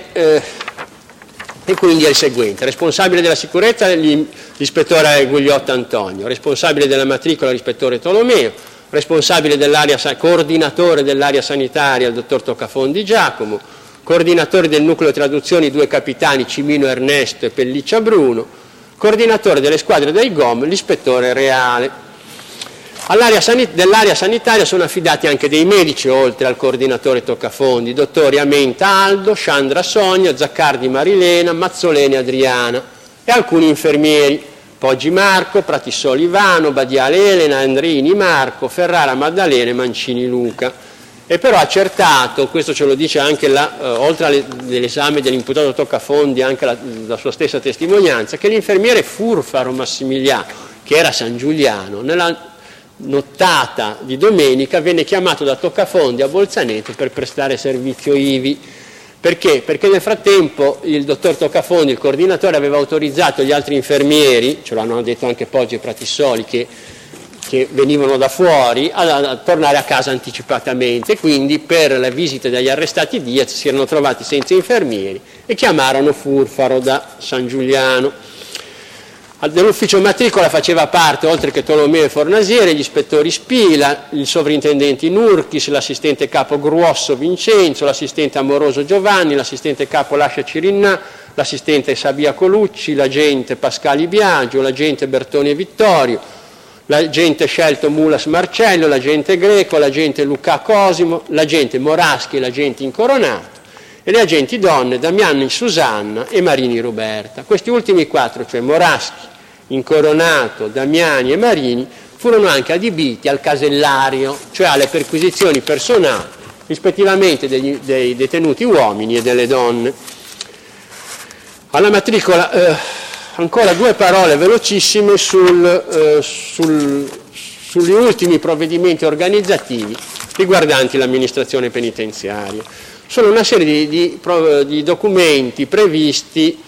e quindi è il seguente: responsabile della sicurezza l'ispettore Gugliotta Antonio, responsabile della matricola l'ispettore Tolomeo, responsabile dell'area, coordinatore dell'area sanitaria il dottor Toccafondi Giacomo, coordinatori del nucleo traduzioni 2 capitani Cimino Ernesto e Pelliccia Bruno, coordinatore delle squadre dei GOM l'ispettore Reale. Dell'area sanitaria sono affidati anche dei medici, oltre al coordinatore toccafondi, dottori Amenta Aldo, Sciandra Sonia, Zaccardi Marilena, Mazzoleni Adriana, e alcuni infermieri, Poggi Marco, Pratissoli Ivano, Badiale Elena, Andrini Marco, Ferrara Maddalena e Mancini Luca. E però accertato, questo ce lo dice anche oltre all'esame dell'imputato Toccafondi, anche la sua stessa testimonianza, che l'infermiere Furfaro Massimiliano, che era San Giuliano, nella nottata di domenica venne chiamato da Toccafondi a Bolzaneto per prestare servizio ivi. Perché? Perché nel frattempo il dottor Toccafondi, il coordinatore, aveva autorizzato gli altri infermieri, ce l'hanno detto anche Poggi e Pratissoli, che venivano da fuori, a tornare a casa anticipatamente. Quindi per la visita degli arrestati Diaz si erano trovati senza infermieri e chiamarono Furfaro da San Giuliano. Dell'ufficio matricola faceva parte, oltre che Tolomeo e Fornasiere, gli ispettori Spila, il sovrintendente Nurchis, l'assistente capo Gruosso Vincenzo, l'assistente Amoroso Giovanni, l'assistente capo Lascia Cirinnà, l'assistente Sabia Colucci, l'agente Pascali Biagio, l'agente Bertoni e Vittorio, l'agente scelto Mulas Marcello, l'agente Greco, l'agente Luca Cosimo, l'agente Moraschi e l'agente Incoronato, e le agenti donne Damiani Susanna e Marini Roberta. Questi ultimi quattro, cioè Moraschi, Incoronato, Damiani e Marini, furono anche adibiti al casellario, cioè alle perquisizioni personali, rispettivamente dei detenuti uomini e delle donne. Alla matricola... Ancora due parole velocissime sugli ultimi provvedimenti organizzativi riguardanti l'amministrazione penitenziaria. Sono una serie di documenti previsti,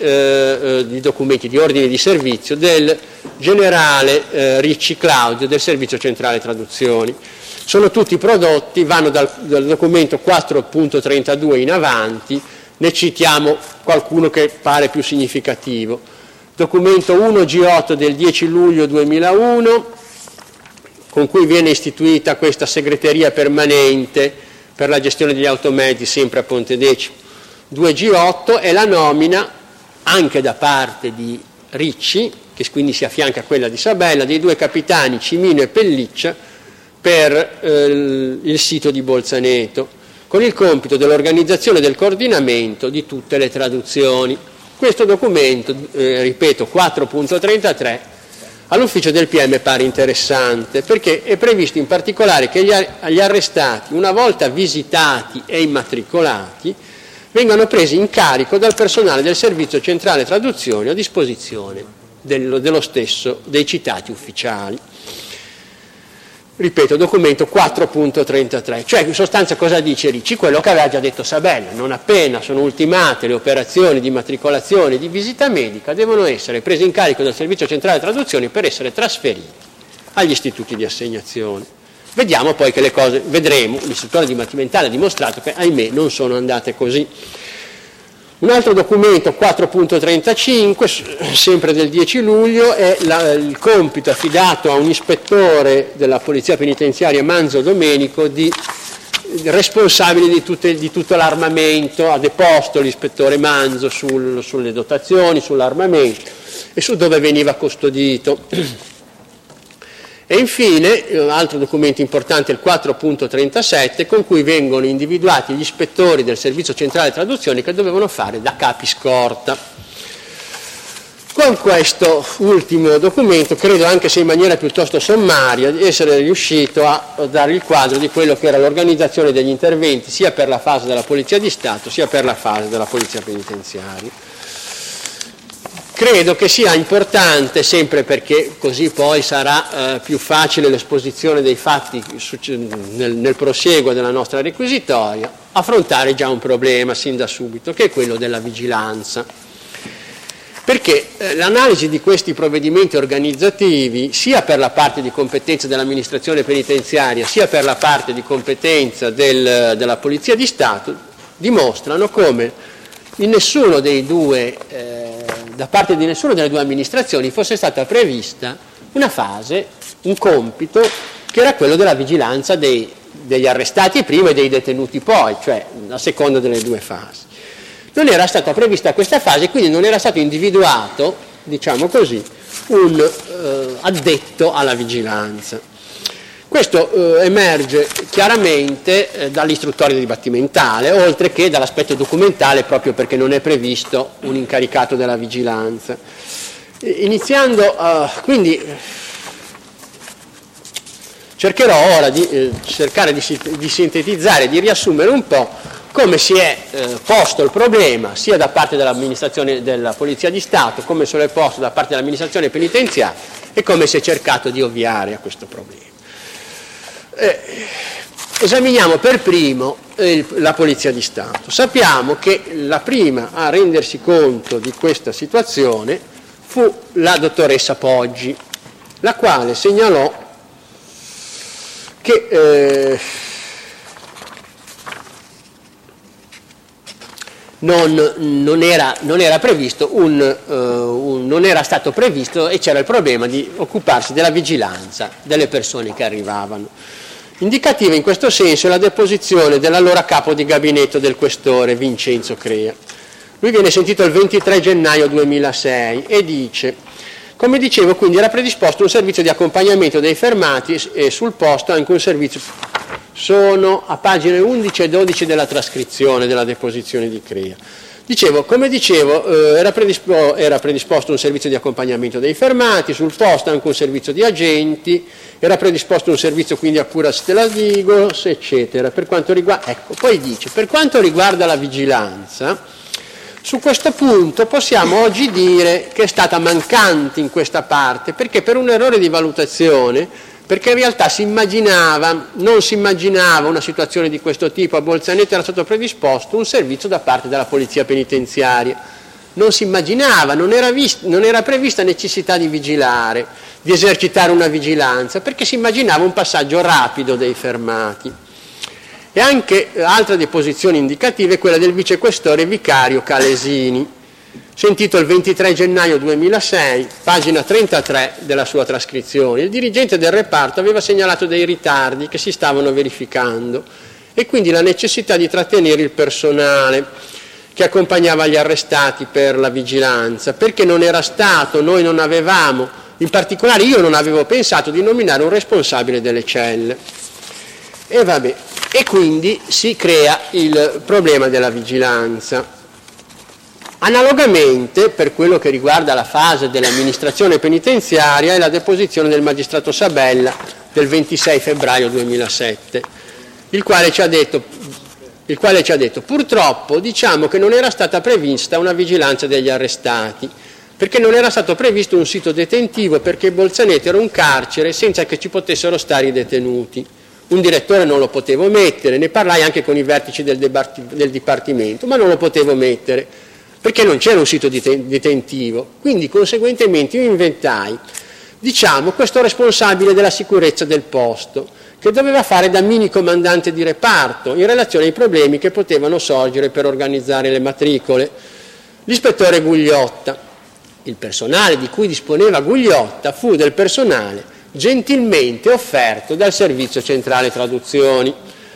di ordini di servizio del generale Ricci Claudio del Servizio Centrale Traduzioni. Sono tutti prodotti, vanno dal documento 4.32 in avanti, ne citiamo qualcuno che pare più significativo. Documento 1G8 del 10 luglio 2001, con cui viene istituita questa segreteria permanente per la gestione degli automezzi, sempre a Pontedecimo. 2G8 è la nomina, anche da parte di Ricci, che quindi si affianca a quella di Sabella, dei due capitani Cimino e Pelliccia per il sito di Bolzaneto, con il compito dell'organizzazione e del coordinamento di tutte le traduzioni. Questo documento, ripeto, 4.33, all'ufficio del PM pare interessante, perché è previsto in particolare che gli arrestati, una volta visitati e immatricolati, vengano presi in carico dal personale del Servizio Centrale Traduzioni a disposizione dello stesso, dei citati ufficiali. Ripeto, documento 4.33, cioè in sostanza cosa dice Ricci? Quello che aveva già detto Sabella: non appena sono ultimate le operazioni di matricolazione e di visita medica, devono essere prese in carico dal Servizio Centrale Traduzioni per essere trasferiti agli istituti di assegnazione. Vediamo poi che le cose, vedremo, l'istruttore dibattimentale ha dimostrato che, ahimè, non sono andate così. Un altro documento, 4.35, sempre del 10 luglio, è il compito affidato a un ispettore della Polizia Penitenziaria, Manzo Domenico, responsabile di tutto l'armamento. Ha deposto l'ispettore Manzo sulle dotazioni, sull'armamento e su dove veniva custodito. E infine, un altro documento importante, il 4.37, con cui vengono individuati gli ispettori del Servizio Centrale Traduzioni che dovevano fare da capi scorta. Con questo ultimo documento, credo, anche se in maniera piuttosto sommaria, di essere riuscito a dare il quadro di quello che era l'organizzazione degli interventi, sia per la fase della Polizia di Stato, sia per la fase della Polizia Penitenziaria. Credo che sia importante, sempre perché così poi sarà più facile l'esposizione dei fatti nel prosieguo della nostra requisitoria, affrontare già un problema sin da subito, che è quello della vigilanza. Perché l'analisi di questi provvedimenti organizzativi, sia per la parte di competenza dell'amministrazione penitenziaria, sia per la parte di competenza della Polizia di Stato, dimostrano come in nessuno dei due, da parte di nessuna delle due amministrazioni fosse stata prevista una fase, un compito che era quello della vigilanza degli arrestati prima e dei detenuti poi, cioè a seconda delle due fasi. Non era stata prevista questa fase, quindi non era stato individuato, diciamo così, un addetto alla vigilanza. Questo emerge chiaramente dall'istruttoria dibattimentale, oltre che dall'aspetto documentale, proprio perché non è previsto un incaricato della vigilanza. Iniziando, quindi cercherò ora di cercare di sintetizzare, di riassumere un po' come si è posto il problema sia da parte dell'amministrazione della Polizia di Stato, come se lo è posto da parte dell'amministrazione penitenziaria e come si è cercato di ovviare a questo problema. Esaminiamo per primo la Polizia di Stato. Sappiamo che la prima a rendersi conto di questa situazione fu la dottoressa Poggi, la quale segnalò che non era previsto non era stato previsto, e c'era il problema di occuparsi della vigilanza delle persone che arrivavano. Indicativa in questo senso è la deposizione dell'allora capo di gabinetto del questore Vincenzo Crea. Lui viene sentito il 23 gennaio 2006 e dice: come dicevo, quindi era predisposto un servizio di accompagnamento dei fermati e sul posto anche un servizio. Sono a pagine 11 e 12 della trascrizione della deposizione di Crea. Come dicevo, era predisposto un servizio di accompagnamento dei fermati, sul posto anche un servizio di agenti, era predisposto un servizio quindi a curas della Digos, eccetera. Per quanto riguarda, poi dice, per quanto riguarda la vigilanza, su questo punto possiamo oggi dire che è stata mancante in questa parte, perché per un errore di valutazione, perché in realtà non si immaginava una situazione di questo tipo. A Bolzaneto era stato predisposto un servizio da parte della Polizia Penitenziaria. Non si immaginava, non era prevista necessità di vigilare, di esercitare una vigilanza, perché si immaginava un passaggio rapido dei fermati. E anche altra deposizione indicativa è quella del vicequestore vicario Calesini, sentito il 23 gennaio 2006, pagina 33 della sua trascrizione. Il dirigente del reparto aveva segnalato dei ritardi che si stavano verificando e quindi la necessità di trattenere il personale che accompagnava gli arrestati per la vigilanza, perché non era stato, noi non avevamo, in particolare io non avevo pensato di nominare un responsabile delle celle. E quindi si crea il problema della vigilanza. Analogamente, per quello che riguarda la fase dell'amministrazione penitenziaria, è la deposizione del magistrato Sabella del 26 febbraio 2007, il quale ci ha detto, purtroppo diciamo che non era stata prevista una vigilanza degli arrestati, perché non era stato previsto un sito detentivo, perché Bolzaneto era un carcere senza che ci potessero stare i detenuti. Un direttore non lo potevo mettere, ne parlai anche con i vertici del Dipartimento, ma non lo potevo mettere, perché non c'era un sito detentivo. Quindi conseguentemente io inventai, questo responsabile della sicurezza del posto, che doveva fare da mini comandante di reparto in relazione ai problemi che potevano sorgere per organizzare le matricole. L'ispettore Gugliotta, il personale di cui disponeva Gugliotta fu del personale gentilmente offerto dal Servizio Centrale Traduzioni,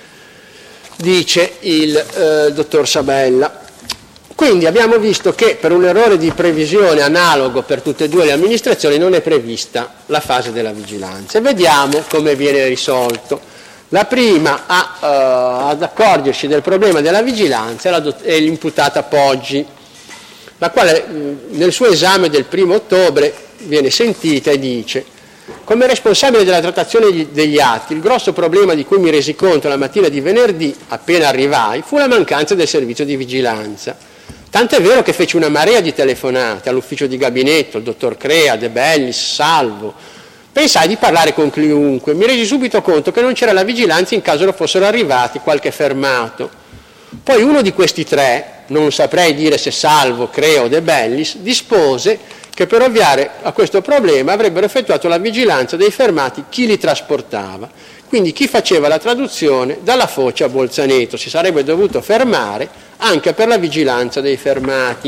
dice il dottor Sabella. Quindi abbiamo visto che per un errore di previsione analogo per tutte e due le amministrazioni non è prevista la fase della vigilanza. E vediamo come viene risolto. La prima ad accorgersi del problema della vigilanza è l'imputata Poggi, la quale nel suo esame del 1 ottobre viene sentita e dice: come responsabile della trattazione degli atti, il grosso problema di cui mi resi conto la mattina di venerdì, appena arrivai, fu la mancanza del servizio di vigilanza. Tant'è vero che feci una marea di telefonate all'ufficio di gabinetto, il dottor Crea, De Bellis, Salvo. Pensai di parlare con chiunque, mi resi subito conto che non c'era la vigilanza in caso fossero arrivati qualche fermato. Poi uno di questi tre, non saprei dire se Salvo, Crea o De Bellis, dispose che per ovviare a questo problema avrebbero effettuato la vigilanza dei fermati chi li trasportava. Quindi chi faceva la traduzione dalla Foce a Bolzaneto si sarebbe dovuto fermare anche per la vigilanza dei fermati.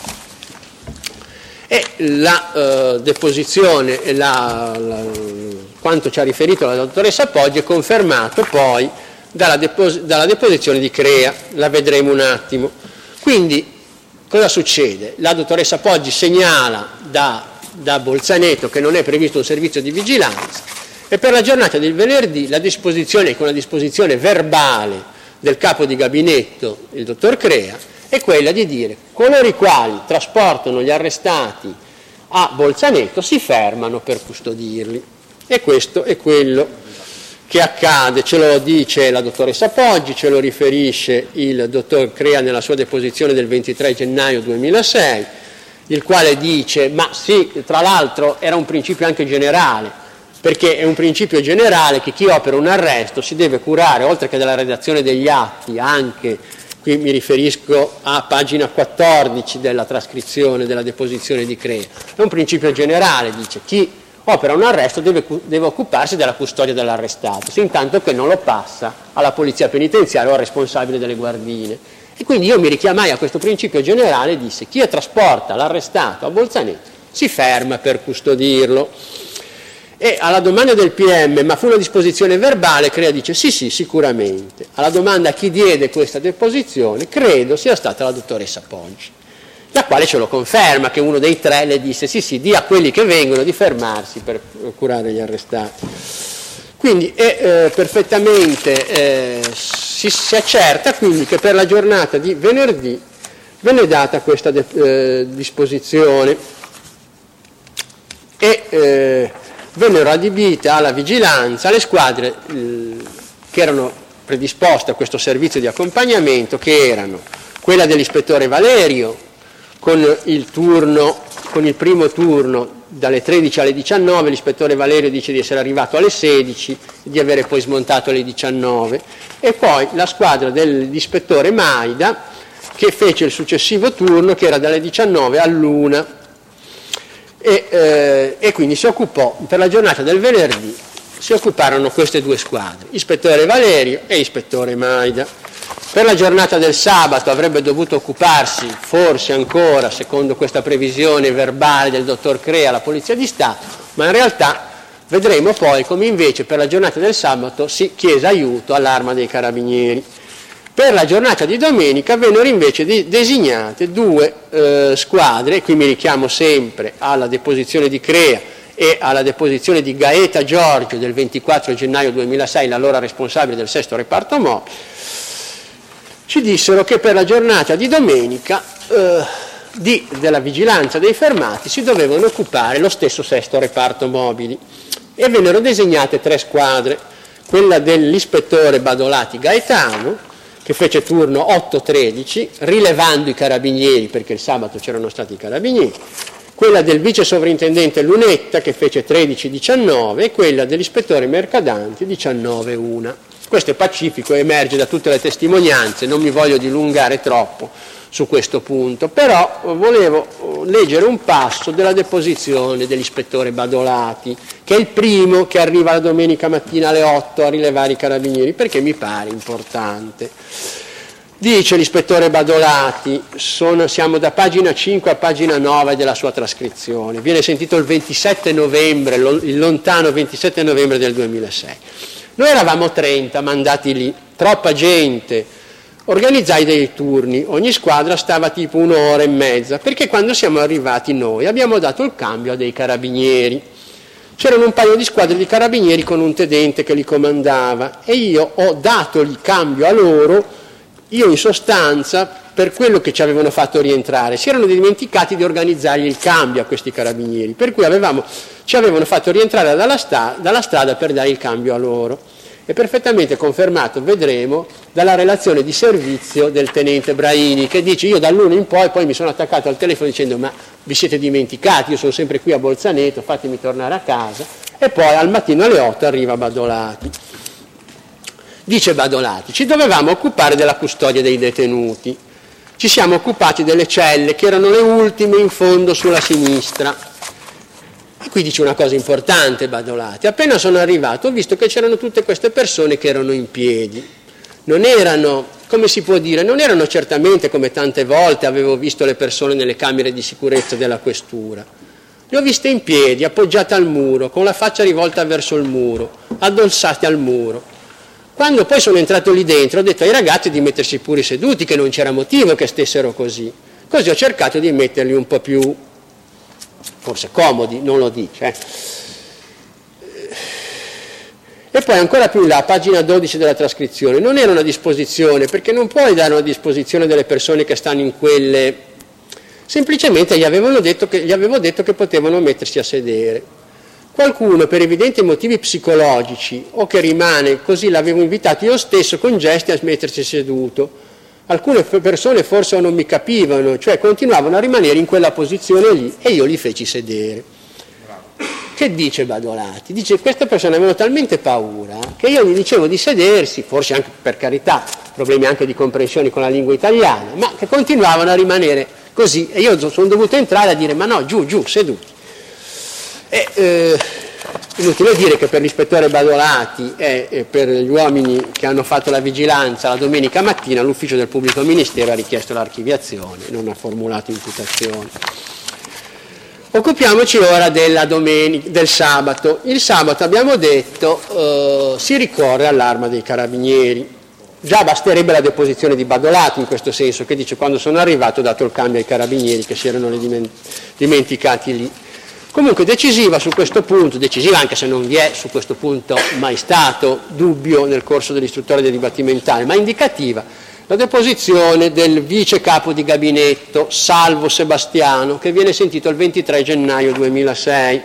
E la deposizione e quanto ci ha riferito la dottoressa Poggi è confermato poi dalla deposizione di Crea, la vedremo un attimo. Quindi cosa succede? La dottoressa Poggi segnala da Bolzaneto che non è previsto un servizio di vigilanza E per la giornata del venerdì la disposizione, con la disposizione verbale del capo di gabinetto, il dottor Crea, è quella di dire: coloro i quali trasportano gli arrestati a Bolzaneto si fermano per custodirli. E questo è quello che accade, ce lo dice la dottoressa Poggi, ce lo riferisce il dottor Crea nella sua deposizione del 23 gennaio 2006, il quale dice: ma sì, tra l'altro era un principio anche generale, perché è un principio generale che chi opera un arresto si deve curare, oltre che della redazione degli atti, anche, qui mi riferisco a pagina 14 della trascrizione della deposizione di Crea, è un principio generale, dice: chi opera un arresto deve occuparsi della custodia dell'arrestato, sin tanto che non lo passa alla polizia penitenziaria o al responsabile delle guardine. E quindi io mi richiamai a questo principio generale e disse: chi trasporta l'arrestato a Bolzaneto si ferma per custodirlo. E alla domanda del PM: ma fu una disposizione verbale? Crea dice: sì, sicuramente. Alla domanda: chi diede questa deposizione? Credo sia stata la dottoressa Poggi, la quale ce lo conferma, che uno dei tre le disse: sì, di a quelli che vengono di fermarsi per curare gli arrestati. Quindi perfettamente si accerta quindi che per la giornata di venerdì venne data questa disposizione e vennero adibite alla vigilanza le squadre che erano predisposte a questo servizio di accompagnamento, che erano quella dell'ispettore Valerio, con il primo turno dalle 13 alle 19, l'ispettore Valerio dice di essere arrivato alle 16 e di avere poi smontato alle 19, e poi la squadra dell'ispettore Maida, che fece il successivo turno, che era dalle 19 all'1, e quindi si occupò, per la giornata del venerdì si occuparono queste due squadre, ispettore Valerio e ispettore Maida. Per la giornata del sabato avrebbe dovuto occuparsi, forse ancora, secondo questa previsione verbale del dottor Crea, la Polizia di Stato, ma in realtà vedremo poi come invece per la giornata del sabato si chiese aiuto all'Arma dei Carabinieri. Per la giornata di domenica vennero invece designate due squadre, qui mi richiamo sempre alla deposizione di Crea e alla deposizione di Gaeta Giorgio del 24 gennaio 2006, l'allora responsabile del 6° reparto mobili. Ci dissero che per la giornata di domenica della vigilanza dei fermati si dovevano occupare lo stesso 6° reparto mobili, e vennero designate 3 squadre, quella dell'ispettore Badolati Gaetano, che fece turno 8-13, rilevando i carabinieri, perché il sabato c'erano stati i carabinieri, quella del vice sovrintendente Lunetta, che fece 13-19, e quella dell'ispettore Mercadanti 19-1. Questo è pacifico, emerge da tutte le testimonianze, non mi voglio dilungare troppo su questo punto, però volevo leggere un passo della deposizione dell'ispettore Badolati, che è il primo che arriva la domenica mattina alle 8 a rilevare i carabinieri, perché mi pare importante. Dice l'ispettore Badolati, siamo da pagina 5 a pagina 9 della sua trascrizione, viene sentito il 27 novembre, il lontano 27 novembre del 2006. Noi eravamo 30 mandati lì, troppa gente, organizzai dei turni, ogni squadra stava tipo 1 ora e mezza, perché quando siamo arrivati noi abbiamo dato il cambio a dei carabinieri. C'erano un paio di squadre di carabinieri con un tenente che li comandava, e io ho dato il cambio a loro, io in sostanza, per quello che ci avevano fatto rientrare. Si erano dimenticati di organizzargli il cambio a questi carabinieri, per cui ci avevano fatto rientrare dalla strada per dare il cambio a loro. È perfettamente confermato, vedremo, dalla relazione di servizio del tenente Braini, che dice: io dall'1 in poi mi sono attaccato al telefono dicendo: ma vi siete dimenticati, io sono sempre qui a Bolzaneto, fatemi tornare a casa. E poi al mattino alle 8 arriva Badolati. Dice Badolati: ci dovevamo occupare della custodia dei detenuti, ci siamo occupati delle celle che erano le ultime in fondo sulla sinistra. E qui dice una cosa importante Badolati: appena sono arrivato ho visto che c'erano tutte queste persone che erano in piedi, non erano, come si può dire, non erano certamente come tante volte avevo visto le persone nelle camere di sicurezza della questura, le ho viste in piedi, appoggiate al muro, con la faccia rivolta verso il muro, addossate al muro. Quando poi sono entrato lì dentro ho detto ai ragazzi di mettersi pure seduti, che non c'era motivo che stessero così ho cercato di metterli un po' più, forse comodi, non lo dice. E poi ancora più in là, pagina 12 della trascrizione, non era una disposizione, perché non puoi dare una disposizione delle persone che stanno in quelle, semplicemente gli avevo detto che potevano mettersi a sedere. Qualcuno, per evidenti motivi psicologici o che rimane così, l'avevo invitato io stesso con gesti a mettersi seduto. Alcune persone forse non mi capivano, cioè continuavano a rimanere in quella posizione lì e io li feci sedere. Che dice Badolati? Dice che queste persone avevano talmente paura che io gli dicevo di sedersi, forse anche per carità, problemi anche di comprensione con la lingua italiana, ma che continuavano a rimanere così e io sono dovuto entrare a dire ma no, giù, seduti. Inutile dire che per l'ispettore Badolati e per gli uomini che hanno fatto la vigilanza la domenica mattina l'ufficio del pubblico ministero ha richiesto l'archiviazione, non ha formulato imputazione. Occupiamoci ora del sabato. Il sabato, abbiamo detto, si ricorre all'arma dei carabinieri. Già basterebbe la deposizione di Badolati in questo senso, che dice quando sono arrivato ho dato il cambio ai carabinieri che si erano dimenticati lì. Comunque decisiva su questo punto, decisiva anche se non vi è su questo punto mai stato dubbio nel corso dell'istruttoria dibattimentale, ma indicativa la deposizione del vice capo di gabinetto Salvo Sebastiano, che viene sentito il 23 gennaio 2006.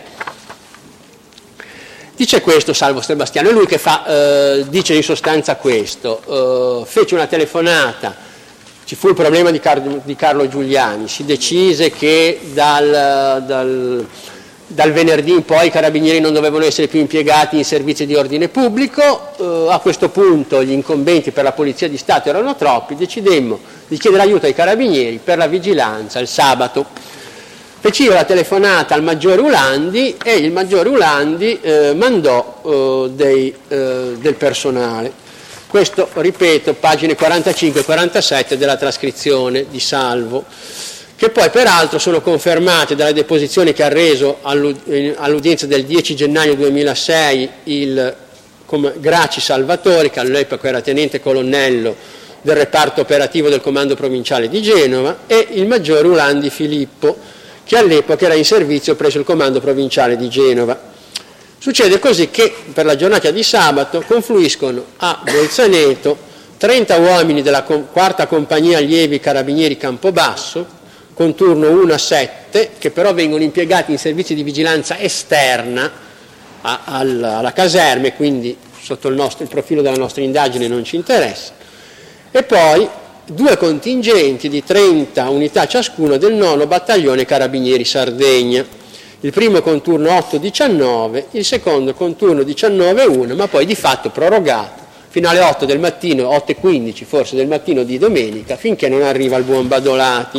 Dice questo Salvo Sebastiano, è lui che dice in sostanza questo, fece una telefonata, ci fu il problema di Carlo Giuliani, si decise che dal venerdì in poi i carabinieri non dovevano essere più impiegati in servizi di ordine pubblico, a questo punto gli incombenti per la Polizia di Stato erano troppi, decidemmo di chiedere aiuto ai carabinieri per la vigilanza il sabato. Feci io la telefonata al maggiore Ulandi e il maggiore Ulandi mandò del personale. Questo, ripeto, pagine 45 e 47 della trascrizione di Salvo, che poi peraltro sono confermate dalle deposizioni che ha reso all'udienza del 10 gennaio 2006 il Graci Salvatore, che all'epoca era tenente colonnello del reparto operativo del comando provinciale di Genova, e il maggiore Ulandi Filippo, che all'epoca era in servizio presso il comando provinciale di Genova. Succede così che per la giornata di sabato confluiscono a Bolzaneto 30 uomini della 4ª compagnia allievi carabinieri Campobasso, con turno 1 a 7, che però vengono impiegati in servizi di vigilanza esterna alla caserme, quindi sotto il profilo della nostra indagine non ci interessa, e poi 2 contingenti di 30 unità ciascuno del 9° battaglione carabinieri Sardegna, il primo con turno 8-19, il secondo con turno 19-1, ma poi di fatto prorogato fino alle 8 del mattino, 8:15 forse del mattino di domenica, finché non arriva il buon Badolati.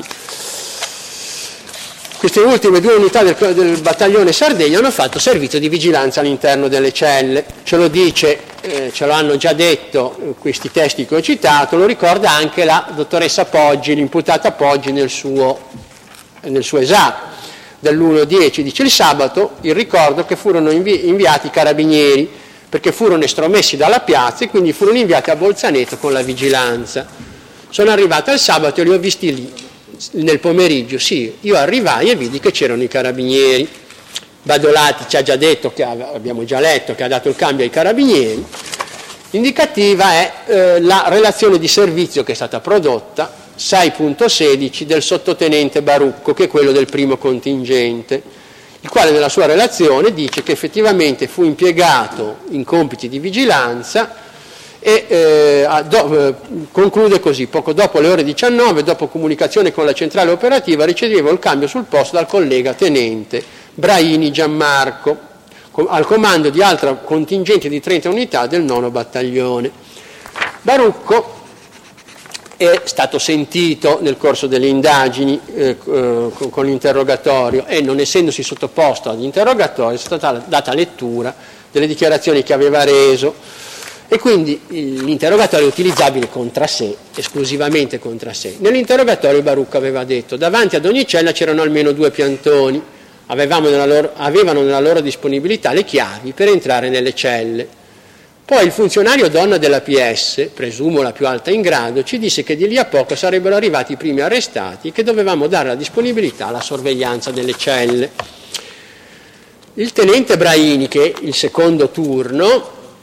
Queste ultime 2 unità del battaglione Sardegna hanno fatto servizio di vigilanza all'interno delle celle. Ce lo dice, ce lo hanno già detto questi testi che ho citato, lo ricorda anche la dottoressa Poggi, l'imputata Poggi nel suo esame dell'1-10. Dice il sabato il ricordo che furono inviati i carabinieri perché furono estromessi dalla piazza e quindi furono inviati a Bolzaneto con la vigilanza. Sono arrivato il sabato e li ho visti lì. Nel pomeriggio, sì, io arrivai e vidi che c'erano i carabinieri. Badolati ci ha già detto, che abbiamo già letto, che ha dato il cambio ai carabinieri. Indicativa è la relazione di servizio che è stata prodotta, 6.16, del sottotenente Barucco, che è quello del primo contingente, il quale nella sua relazione dice che effettivamente fu impiegato in compiti di vigilanza e conclude così: poco dopo le ore 19, dopo comunicazione con la centrale operativa, ricevevo il cambio sul posto dal collega tenente Braini Gianmarco, al comando di altro contingente di 30 unità del 9° battaglione. Barucco è stato sentito nel corso delle indagini con l'interrogatorio e, non essendosi sottoposto ad interrogatorio, è stata data lettura delle dichiarazioni che aveva reso. E quindi l'interrogatorio è utilizzabile contra sé, esclusivamente contra sé. Nell'interrogatorio Barucco aveva detto: davanti ad ogni cella c'erano almeno 2 piantoni, avevano nella loro disponibilità le chiavi per entrare nelle celle. Poi il funzionario donna della PS, presumo la più alta in grado, ci disse che di lì a poco sarebbero arrivati i primi arrestati e che dovevamo dare la disponibilità alla sorveglianza delle celle. Il tenente Braini, che è il secondo turno,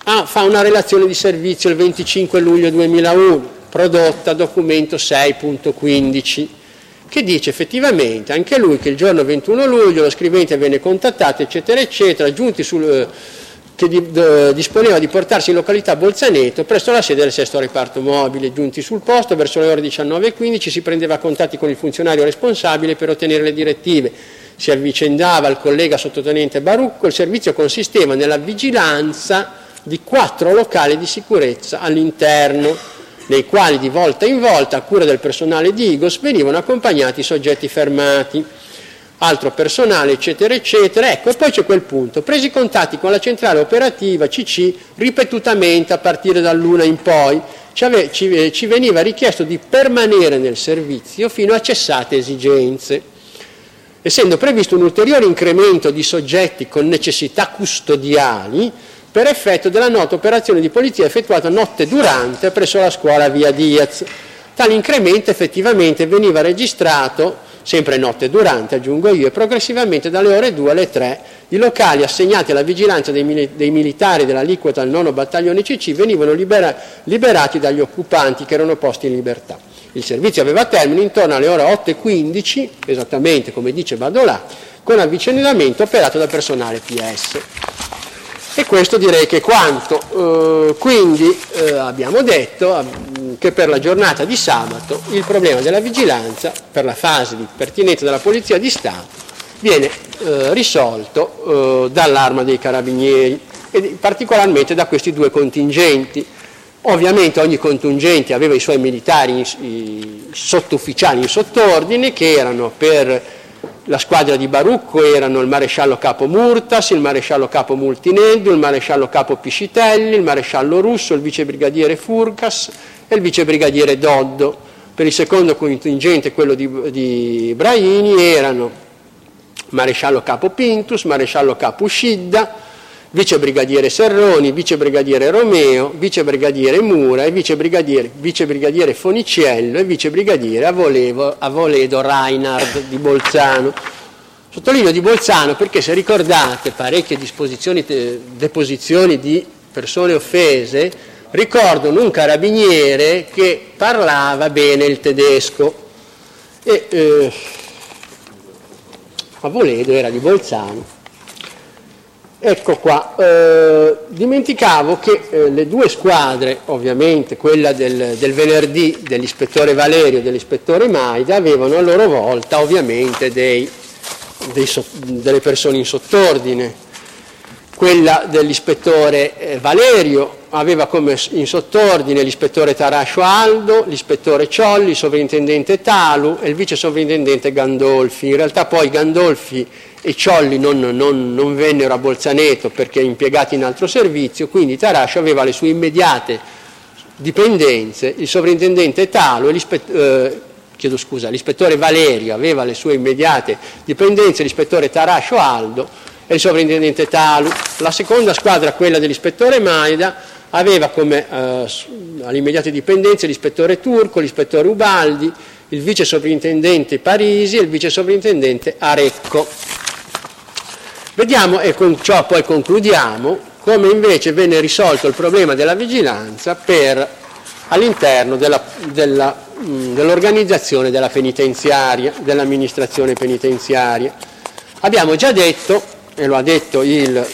fa una relazione di servizio il 25 luglio 2001, prodotta documento 6.15, che dice effettivamente anche lui che il giorno 21 luglio lo scrivente venne contattato, eccetera, eccetera, giunti che disponeva di portarsi in località Bolzaneto presso la sede del sesto reparto mobile. Giunti sul posto, verso le ore 19:15 si prendeva contatti con il funzionario responsabile per ottenere le direttive. Si avvicendava al collega sottotenente Barucco. Il servizio consisteva nella vigilanza di 4 locali di sicurezza all'interno, nei quali di volta in volta, a cura del personale di IGOS, venivano accompagnati i soggetti fermati, altro personale, eccetera, eccetera. Ecco, e poi c'è quel punto. Presi contatti con la centrale operativa CC ripetutamente a partire dall'1 in poi, ci veniva richiesto di permanere nel servizio fino a cessate esigenze, essendo previsto un ulteriore incremento di soggetti con necessità custodiali per effetto della nota operazione di polizia effettuata notte durante presso la scuola via Diaz. Tale incremento effettivamente veniva registrato sempre notte durante, aggiungo io, e progressivamente dalle ore 2 alle 3 i locali assegnati alla vigilanza dei militari dell'aliquota al 9 battaglione CC venivano liberati dagli occupanti che erano posti in libertà. Il servizio aveva termine intorno alle ore 8:15, esattamente come dice Badolà, con avvicendamento operato dal personale PS. E questo direi che è quanto. Quindi abbiamo detto che per la giornata di sabato il problema della vigilanza per la fase di pertinenza della Polizia di Stato viene risolto dall'Arma dei Carabinieri e particolarmente da questi 2 contingenti. Ovviamente ogni contingente aveva i suoi militari, i sottufficiali in sottordine, che erano per la squadra di Barucco erano il maresciallo capo Murtas, il maresciallo capo Multineddu, il maresciallo capo Piscitelli, il maresciallo Russo, il vicebrigadiere Furcas e il vicebrigadiere Doddo. Per il secondo contingente, quello di Braini, erano maresciallo capo Pintus, maresciallo capo Uscidda, vicebrigadiere Serroni, vicebrigadiere Romeo, vicebrigadiere Mura e vicebrigadiere Foniciello e vicebrigadiere Avoledo Reinhard di Bolzano. Sottolineo di Bolzano perché, se ricordate, parecchie deposizioni di persone offese ricordano un carabiniere che parlava bene il tedesco e Avoledo era di Bolzano. Ecco qua, dimenticavo che le 2 squadre, ovviamente quella del venerdì dell'ispettore Valerio e dell'ispettore Maida, avevano a loro volta ovviamente delle persone in sottordine. Quella dell'ispettore Valerio aveva come in sottordine l'ispettore Tarascio Aldo, l'ispettore Ciolli, il sovrintendente Talu e il vice sovrintendente Gandolfi. In realtà poi Gandolfi e Ciolli non vennero a Bolzaneto perché impiegati in altro servizio, quindi Tarascio aveva le sue immediate dipendenze, il sovrintendente Talu e l'ispettore Valerio aveva le sue immediate dipendenze, l'ispettore Tarascio Aldo e il sovrintendente Talu. La seconda squadra, quella dell'ispettore Maida, aveva come alle immediate dipendenze l'ispettore Turco, l'ispettore Ubaldi, il vice sovrintendente Parisi e il vice sovrintendente Arecco. Vediamo, e con ciò poi concludiamo, come invece venne risolto il problema della vigilanza all'interno dell'organizzazione della penitenziaria, dell'amministrazione penitenziaria. Abbiamo già detto, e lo ha detto il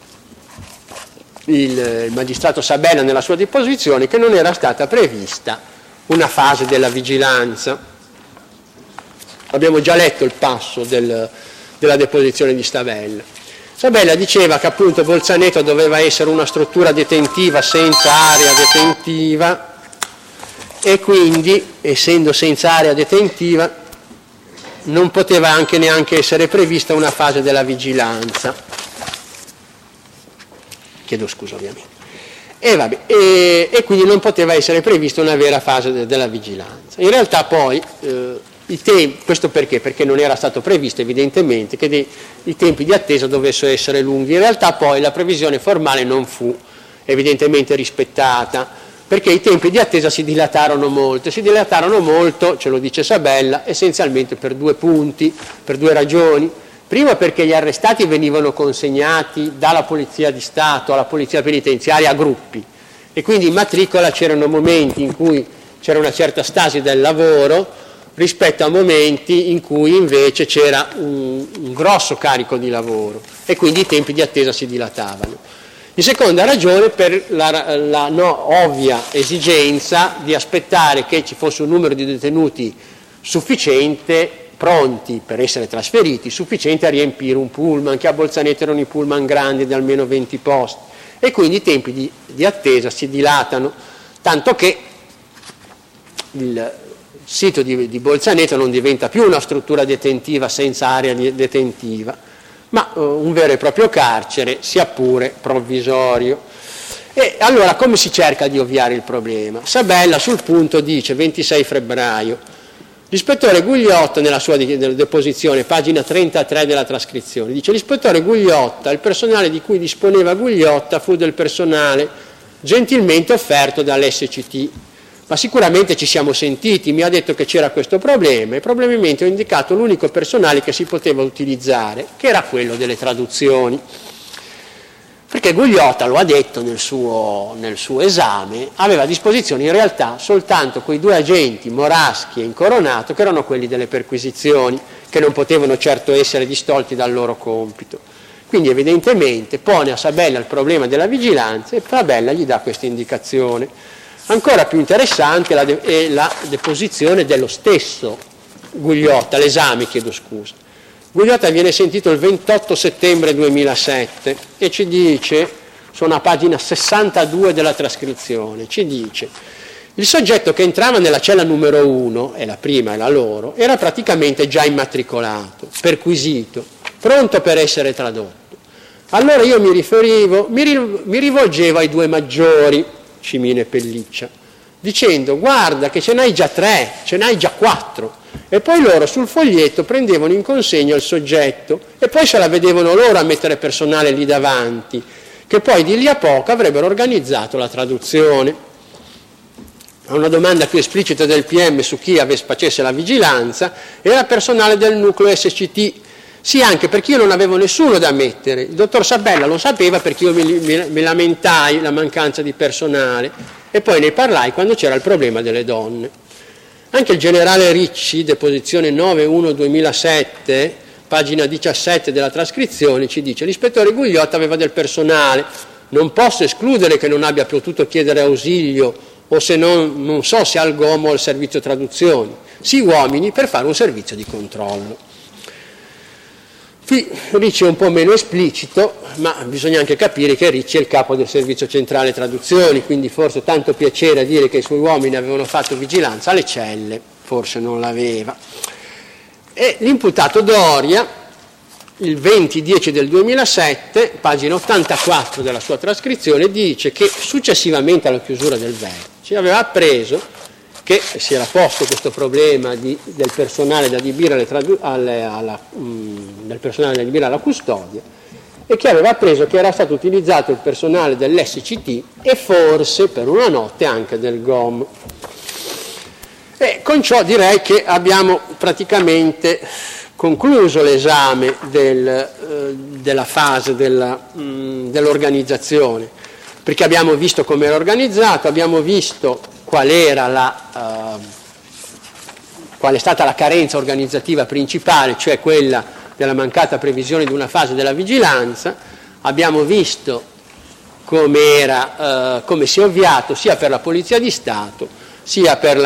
magistrato Sabella nella sua deposizione, che non era stata prevista una fase della vigilanza. Abbiamo già letto il passo della deposizione di Sabella. Sabella diceva che appunto Bolzaneto doveva essere una struttura detentiva senza area detentiva e quindi, essendo senza area detentiva, non poteva neanche essere prevista una fase della vigilanza. Chiedo scusa ovviamente. E quindi non poteva essere prevista una vera fase della vigilanza. In realtà poi questo perché? Perché non era stato previsto evidentemente che i tempi di attesa dovessero essere lunghi. In realtà poi la previsione formale non fu evidentemente rispettata, perché i tempi di attesa si dilatarono molto, ce lo dice Sabella, essenzialmente per 2 punti, per 2 ragioni. Prima perché gli arrestati venivano consegnati dalla Polizia di Stato alla Polizia Penitenziaria a gruppi, e quindi in matricola c'erano momenti in cui c'era una certa stasi del lavoro rispetto a momenti in cui invece c'era un grosso carico di lavoro, e quindi i tempi di attesa si dilatavano. In seconda ragione per la ovvia esigenza di aspettare che ci fosse un numero di detenuti sufficiente, pronti per essere trasferiti, sufficiente a riempire un pullman, che a Bolzaneto erano i pullman grandi di almeno 20 posti, e quindi i tempi di attesa si dilatano, tanto che il sito di Bolzaneto non diventa più una struttura detentiva senza area detentiva, ma un vero e proprio carcere, sia pure provvisorio. E allora come si cerca di ovviare il problema? Sabella sul punto dice, 26 febbraio, l'ispettore Gugliotta nella sua deposizione, pagina 33 della trascrizione, dice: l'ispettore Gugliotta, il personale di cui disponeva Gugliotta fu del personale gentilmente offerto dall'SCT, ma sicuramente ci siamo sentiti, mi ha detto che c'era questo problema e probabilmente ho indicato l'unico personale che si poteva utilizzare, che era quello delle traduzioni. Perché Gugliotta, lo ha detto nel suo esame, aveva a disposizione in realtà soltanto quei due agenti, Moraschi e Incoronato, che erano quelli delle perquisizioni, che non potevano certo essere distolti dal loro compito. Quindi evidentemente pone a Sabella il problema della vigilanza e Sabella gli dà questa indicazione. Ancora più interessante è la deposizione dello stesso Gugliotta, l'esame, chiedo scusa. Gugliotta viene sentito il 28 settembre 2007 e ci dice, sono a pagina 62 della trascrizione, ci dice: il soggetto che entrava nella cella numero 1, e la prima è la loro, era praticamente già immatricolato, perquisito, pronto per essere tradotto. Allora io mi rivolgevo ai due maggiori, Cimino e Pelliccia, dicendo: guarda che ce n'hai già 3, ce n'hai già 4. E poi loro sul foglietto prendevano in consegna il soggetto e poi se la vedevano loro a mettere personale lì davanti, che poi di lì a poco avrebbero organizzato la traduzione. A una domanda più esplicita del PM su chi facesse la vigilanza, era personale del nucleo SCT. Sì, anche perché io non avevo nessuno da mettere. Il dottor Sabella lo sapeva perché io mi lamentai la mancanza di personale e poi ne parlai quando c'era il problema delle donne. Anche il generale Ricci, deposizione 9/1/2007, pagina 17 della trascrizione, ci dice: l'ispettore Gugliotta aveva del personale, non posso escludere che non abbia potuto chiedere ausilio o se non so se al GOM o al servizio traduzioni, sì uomini per fare un servizio di controllo. Qui Ricci è un po' meno esplicito, ma bisogna anche capire che Ricci è il capo del servizio centrale traduzioni, quindi forse tanto piacere a dire che i suoi uomini avevano fatto vigilanza alle celle, forse non l'aveva. E l'imputato Doria, il 20/10 del 2007, pagina 84 della sua trascrizione, dice che successivamente alla chiusura del vertice aveva appreso che si era posto questo problema del personale da adibire alla custodia e che aveva appreso che era stato utilizzato il personale dell'SCT e forse per una notte anche del GOM. E con ciò direi che abbiamo praticamente concluso l'esame della fase dell'organizzazione, perché abbiamo visto come era organizzato, abbiamo visto qual è stata la carenza organizzativa principale, cioè quella della mancata previsione di una fase della vigilanza, abbiamo visto come si è ovviato sia per la Polizia di Stato sia per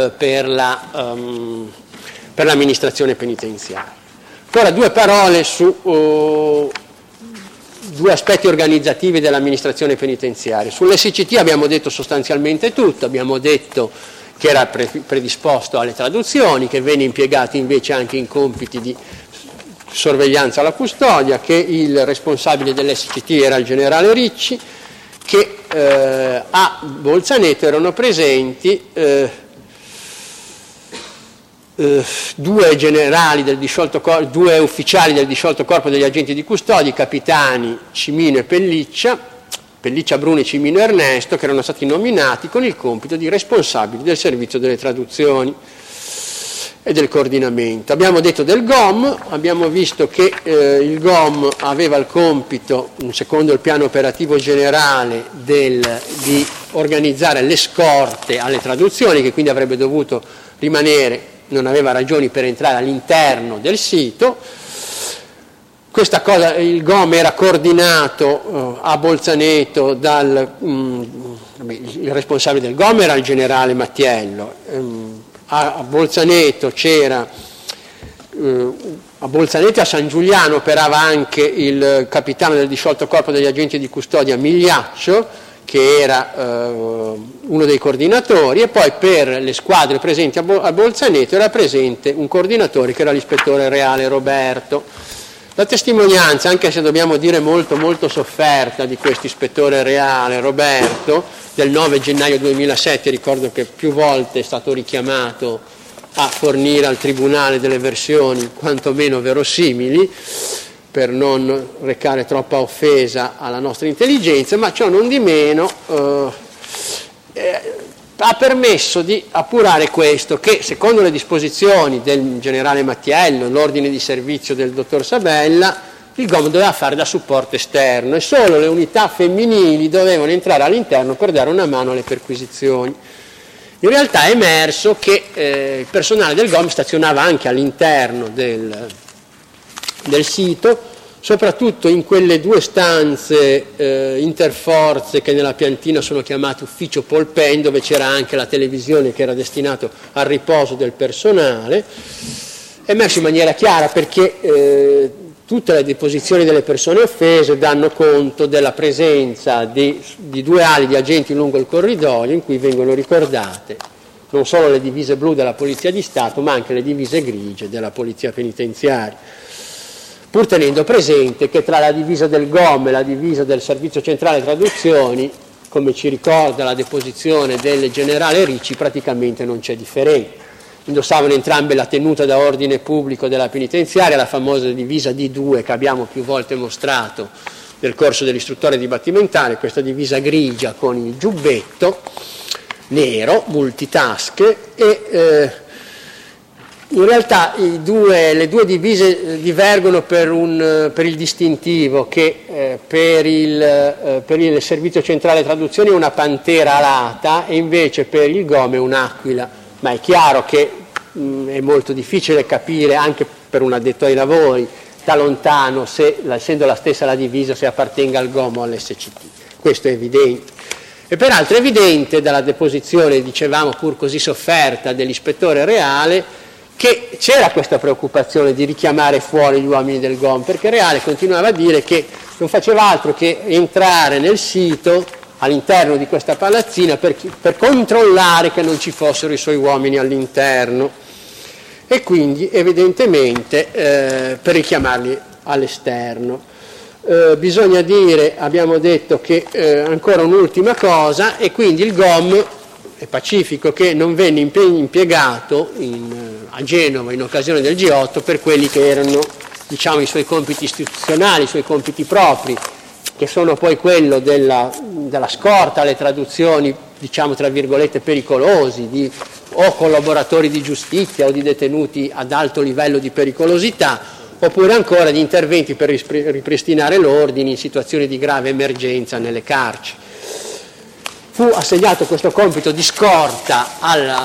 l'amministrazione penitenziaria. Ora due parole su due aspetti organizzativi dell'amministrazione penitenziaria. Sull'SCT abbiamo detto sostanzialmente tutto, abbiamo detto che era predisposto alle traduzioni, che venne impiegato invece anche in compiti di sorveglianza alla custodia, che il responsabile dell'SCT era il generale Ricci, che a Bolzaneto erano presenti due ufficiali del disciolto corpo degli agenti di custodia, i capitani Cimino e Pelliccia Bruni, Cimino Ernesto, che erano stati nominati con il compito di responsabili del servizio delle traduzioni. e del coordinamento. Abbiamo detto del GOM, abbiamo visto che il GOM aveva il compito, secondo il piano operativo generale, di organizzare le scorte alle traduzioni, che quindi avrebbe dovuto rimanere, non aveva ragioni per entrare all'interno del sito. Questa cosa, il GOM era coordinato a Bolzaneto il responsabile del GOM era il generale Mattiello. A Bolzaneto c'era, a Bolzaneto e a San Giuliano operava anche il capitano del disciolto corpo degli agenti di custodia Migliaccio, che era uno dei coordinatori, e poi per le squadre presenti a Bolzaneto era presente un coordinatore che era l'ispettore reale Roberto. La testimonianza, anche se dobbiamo dire molto molto sofferta, di questo ispettore reale Roberto, del 9 gennaio 2007, ricordo che più volte è stato richiamato a fornire al Tribunale delle versioni quantomeno verosimili, per non recare troppa offesa alla nostra intelligenza, ma ciò non di meno ha permesso di appurare questo, che secondo le disposizioni del generale Mattiello, l'ordine di servizio del dottor Sabella, il GOM doveva fare da supporto esterno e solo le unità femminili dovevano entrare all'interno per dare una mano alle perquisizioni. In realtà è emerso che il personale del GOM stazionava anche all'interno del sito, soprattutto in quelle due stanze interforze che nella piantina sono chiamate ufficio Polpen, dove c'era anche la televisione che era destinato al riposo del personale. È emerso in maniera chiara perché tutte le deposizioni delle persone offese danno conto della presenza di due ali di agenti lungo il corridoio, in cui vengono ricordate non solo le divise blu della Polizia di Stato, ma anche le divise grigie della Polizia Penitenziaria, pur tenendo presente che tra la divisa del GOM e la divisa del Servizio Centrale Traduzioni, come ci ricorda la deposizione del generale Ricci, praticamente non c'è differenza. Indossavano entrambe la tenuta da ordine pubblico della penitenziaria, la famosa divisa D2 che abbiamo più volte mostrato nel corso dell'istruttore dibattimentale, questa divisa grigia con il giubbetto nero, multitasche, e in realtà le due divise divergono per il distintivo che per il Servizio Centrale Traduzioni è una pantera alata e invece per il GOM è un'aquila. Ma è chiaro che è molto difficile capire, anche per un addetto ai lavori, da lontano, essendo la stessa la divisa, se appartenga al GOM o all'SCT. Questo è evidente. E peraltro è evidente dalla deposizione, dicevamo pur così sofferta, dell'ispettore Reale, che c'era questa preoccupazione di richiamare fuori gli uomini del GOM, perché Reale continuava a dire che non faceva altro che entrare nel sito all'interno di questa palazzina per controllare che non ci fossero i suoi uomini all'interno e quindi evidentemente per richiamarli all'esterno. Bisogna dire, abbiamo detto che ancora un'ultima cosa, e quindi il GOM è pacifico che non venne impiegato a Genova in occasione del G8 per quelli che erano, diciamo, i suoi compiti istituzionali, i suoi compiti propri, che sono poi quello della scorta alle traduzioni, diciamo tra virgolette, pericolosi, o collaboratori di giustizia o di detenuti ad alto livello di pericolosità, oppure ancora di interventi per ripristinare l'ordine in situazioni di grave emergenza nelle carceri. Fu assegnato questo compito di scorta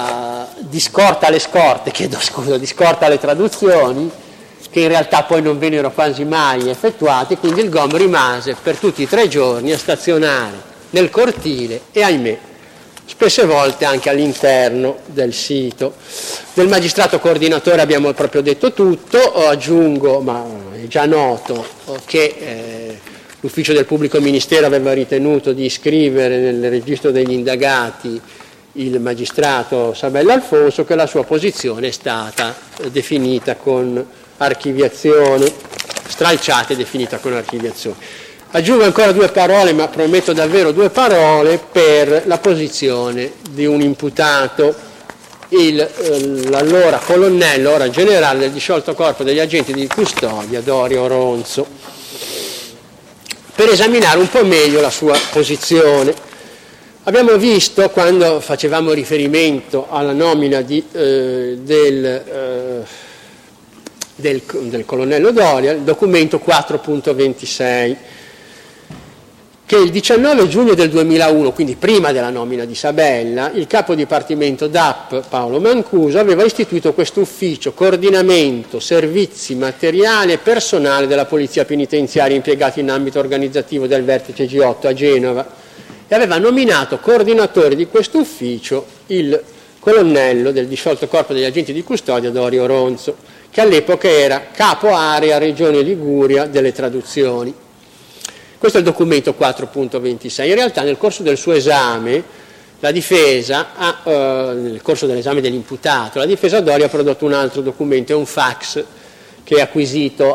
alle traduzioni, che in realtà poi non vennero quasi mai effettuati, quindi il GOM rimase per tutti i 3 giorni a stazionare nel cortile e, ahimè, spesse volte anche all'interno del sito. Del magistrato coordinatore abbiamo proprio detto tutto, aggiungo, ma è già noto, che l'ufficio del pubblico ministero aveva ritenuto di iscrivere nel registro degli indagati il magistrato Sabella Alfonso, che la sua posizione è stata definita con archiviazione, stralciata e definita con archiviazione. Aggiungo ancora 2 parole, ma prometto davvero 2 parole, per la posizione di un imputato, l'allora colonnello, ora generale del disciolto corpo degli agenti di custodia, Dorio Ronzo, per esaminare un po' meglio la sua posizione. Abbiamo visto, quando facevamo riferimento alla nomina del colonnello Doria, il documento 4.26, che il 19 giugno del 2001, quindi prima della nomina di Sabella, il capo dipartimento DAP Paolo Mancuso aveva istituito questo ufficio coordinamento, servizi, materiale e personale della Polizia Penitenziaria impiegato in ambito organizzativo del vertice G8 a Genova e aveva nominato coordinatore di questo ufficio il colonnello del disciolto corpo degli agenti di custodia Dorio Ronzo, che all'epoca era capo area Regione Liguria delle traduzioni. Questo è il documento 4.26. In realtà nel corso del suo esame la difesa, nel corso dell'esame dell'imputato, la difesa Doria ha prodotto un altro documento, è un fax che è acquisito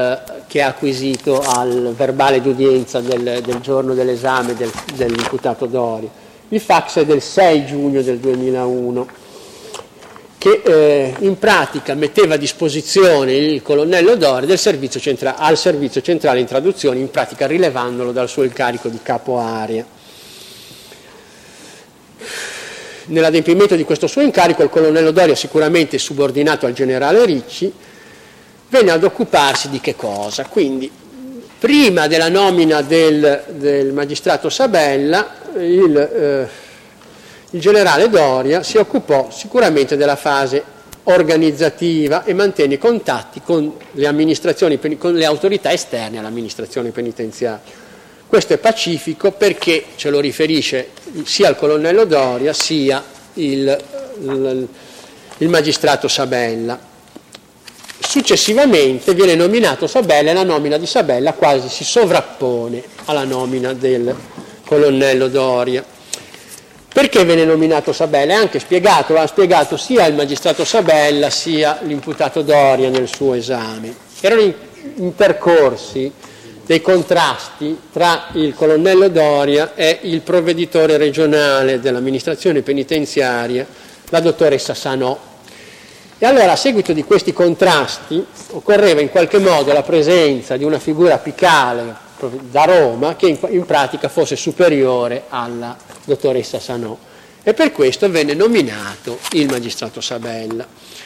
al verbale d'udienza del giorno dell'esame dell'imputato Doria. Il fax è del 6 giugno del 2001. Che in pratica metteva a disposizione il colonnello Doria al servizio centrale in traduzioni, in pratica rilevandolo dal suo incarico di capo area. Nell'adempimento di questo suo incarico il colonnello Doria, sicuramente subordinato al generale Ricci, venne ad occuparsi di che cosa? Quindi, prima della nomina del magistrato Sabella, il generale Doria si occupò sicuramente della fase organizzativa e mantenne contatti con le autorità esterne all'amministrazione penitenziaria. Questo è pacifico perché ce lo riferisce sia il colonnello Doria sia il magistrato Sabella. Successivamente viene nominato Sabella e la nomina di Sabella quasi si sovrappone alla nomina del colonnello Doria. Perché venne nominato Sabella? È anche spiegato, l'ha spiegato sia il magistrato Sabella sia l'imputato Doria nel suo esame. Erano intercorsi dei contrasti tra il colonnello Doria e il provveditore regionale dell'amministrazione penitenziaria, la dottoressa Sanò. E allora a seguito di questi contrasti occorreva in qualche modo la presenza di una figura apicale da Roma che in pratica fosse superiore alla dottoressa Sanò e per questo venne nominato il magistrato Sabella.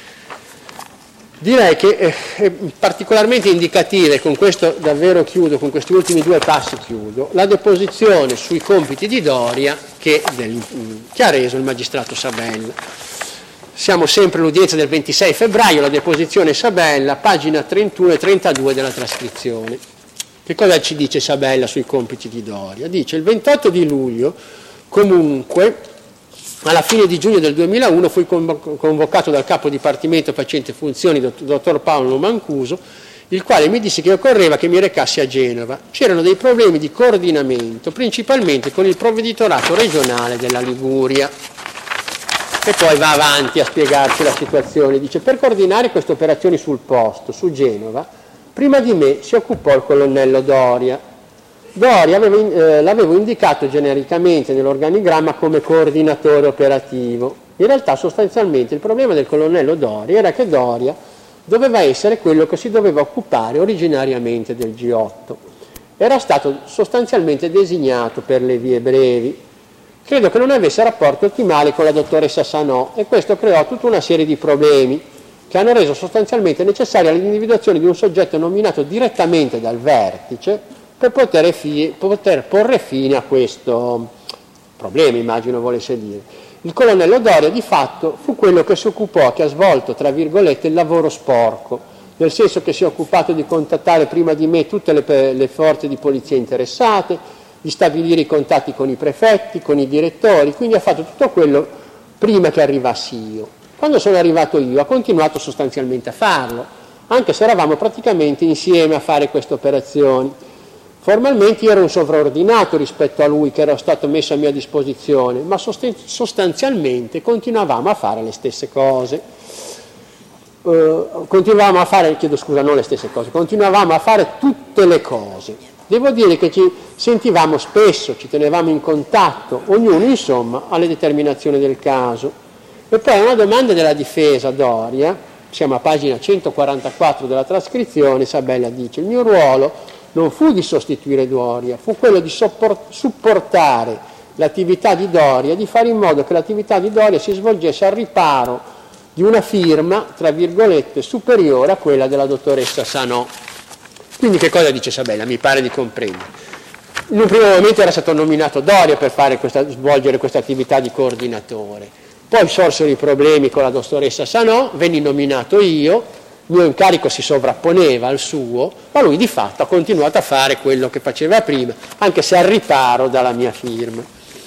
Direi che è particolarmente indicativa, e con questo davvero chiudo, con questi ultimi due passi chiudo, la deposizione sui compiti di Doria che ha reso il magistrato Sabella. Siamo sempre all'udienza del 26 febbraio, la deposizione Sabella, pagina 31 e 32 della trascrizione. Che cosa ci dice Sabella sui compiti di Doria? Dice: il 28 di luglio, comunque, alla fine di giugno del 2001, fui convocato dal capo dipartimento facente funzioni, dottor Paolo Mancuso, il quale mi disse che occorreva che mi recassi a Genova. C'erano dei problemi di coordinamento, principalmente con il provveditorato regionale della Liguria. E poi va avanti a spiegarci la situazione. Dice: per coordinare queste operazioni sul posto, su Genova, prima di me si occupò il colonnello Doria. Doria l'avevo indicato genericamente nell'organigramma come coordinatore operativo. In realtà sostanzialmente il problema del colonnello Doria era che Doria doveva essere quello che si doveva occupare originariamente del G8. Era stato sostanzialmente designato per le vie brevi. Credo che non avesse rapporti ottimali con la dottoressa Sanò e questo creò tutta una serie di problemi che hanno reso sostanzialmente necessaria l'individuazione di un soggetto nominato direttamente dal vertice per poter porre fine a questo problema, immagino volesse dire. Il colonnello Doria di fatto fu quello che si occupò, che ha svolto, tra virgolette, il lavoro sporco, nel senso che si è occupato di contattare prima di me tutte le forze di polizia interessate, di stabilire i contatti con i prefetti, con i direttori, quindi ha fatto tutto quello prima che arrivassi io. Quando sono arrivato io ha continuato sostanzialmente a farlo, anche se eravamo praticamente insieme a fare queste operazioni. Formalmente io ero un sovraordinato rispetto a lui che era stato messo a mia disposizione, ma sostanzialmente continuavamo a fare le stesse cose. Continuavamo a fare tutte le cose. Devo dire che ci sentivamo spesso, ci tenevamo in contatto, ognuno insomma alle determinazioni del caso. E poi una domanda della difesa Doria, siamo a pagina 144 della trascrizione, Sabella dice: il mio ruolo non fu di sostituire Doria, fu quello di supportare l'attività di Doria, di fare in modo che l'attività di Doria si svolgesse al riparo di una firma, tra virgolette, superiore a quella della dottoressa Sanò. Quindi che cosa dice Sabella? Mi pare di comprendere. In un primo momento era stato nominato Doria per svolgere questa attività di coordinatore, poi sorsero i problemi con la dottoressa Sanò, venni nominato io, il mio incarico si sovrapponeva al suo, ma lui di fatto ha continuato a fare quello che faceva prima, anche se al riparo dalla mia firma.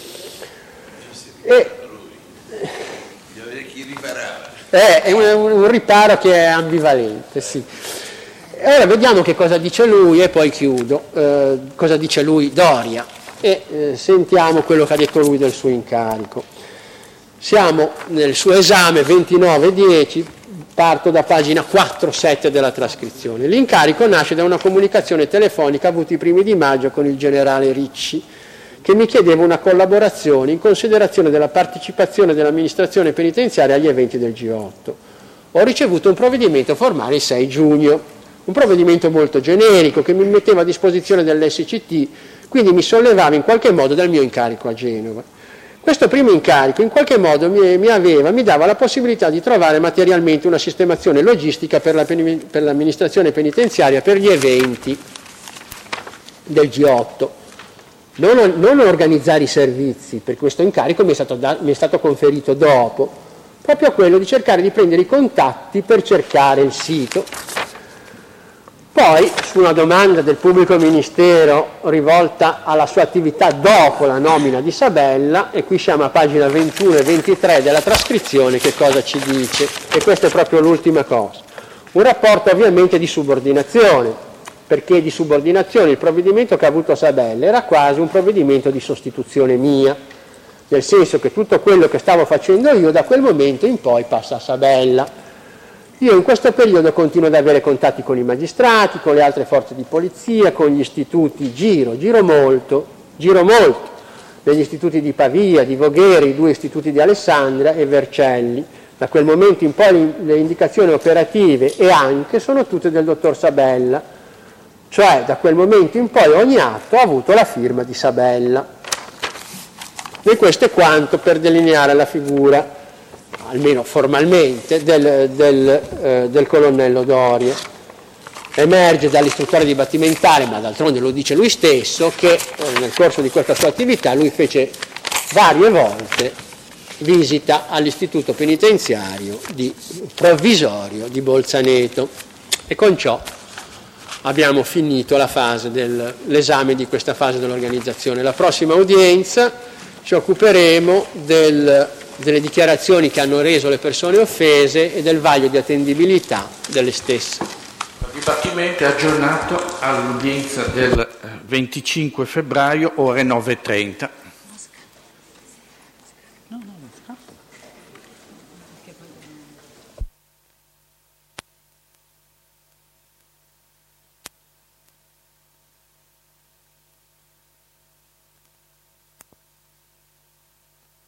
È un riparo che è ambivalente, sì. Ora vediamo che cosa dice lui e poi chiudo, cosa dice lui Doria e sentiamo quello che ha detto lui del suo incarico. Siamo nel suo esame 29-10, parto da pagina 4-7 della trascrizione. L'incarico nasce da una comunicazione telefonica avuta i primi di maggio con il generale Ricci, che mi chiedeva una collaborazione in considerazione della partecipazione dell'amministrazione penitenziaria agli eventi del G8. Ho ricevuto un provvedimento formale il 6 giugno. Un provvedimento molto generico che mi metteva a disposizione dell'SCT, quindi mi sollevava in qualche modo dal mio incarico a Genova. Questo primo incarico in qualche modo mi dava la possibilità di trovare materialmente una sistemazione logistica per l'amministrazione penitenziaria per gli eventi del G8. Non organizzare i servizi, per questo incarico mi è stato conferito dopo, proprio quello di cercare di prendere i contatti per cercare il sito. Poi, su una domanda del pubblico ministero rivolta alla sua attività dopo la nomina di Sabella, e qui siamo a pagina 21 e 23 della trascrizione, che cosa ci dice? E questa è proprio l'ultima cosa. Un rapporto ovviamente di subordinazione, perché di subordinazione il provvedimento che ha avuto Sabella era quasi un provvedimento di sostituzione mia, nel senso che tutto quello che stavo facendo io da quel momento in poi passa a Sabella. Io in questo periodo continuo ad avere contatti con i magistrati, con le altre forze di polizia, con gli istituti, giro molto, negli istituti di Pavia, di Voghera, i 2 istituti di Alessandria e Vercelli. Da quel momento in poi le indicazioni operative e anche sono tutte del dottor Sabella, cioè da quel momento in poi ogni atto ha avuto la firma di Sabella. E questo è quanto per delineare la figura, almeno formalmente, del colonnello Doria. Emerge dall'istruttore dibattimentale, ma d'altronde lo dice lui stesso, che nel corso di questa sua attività lui fece varie volte visita all'istituto penitenziario provvisorio di Bolzaneto. E con ciò abbiamo finito l'esame di questa fase dell'organizzazione. La prossima udienza ci occuperemo delle dichiarazioni che hanno reso le persone offese e del vaglio di attendibilità delle stesse. Il dibattimento è aggiornato all'udienza del 25 febbraio, ore 9:30.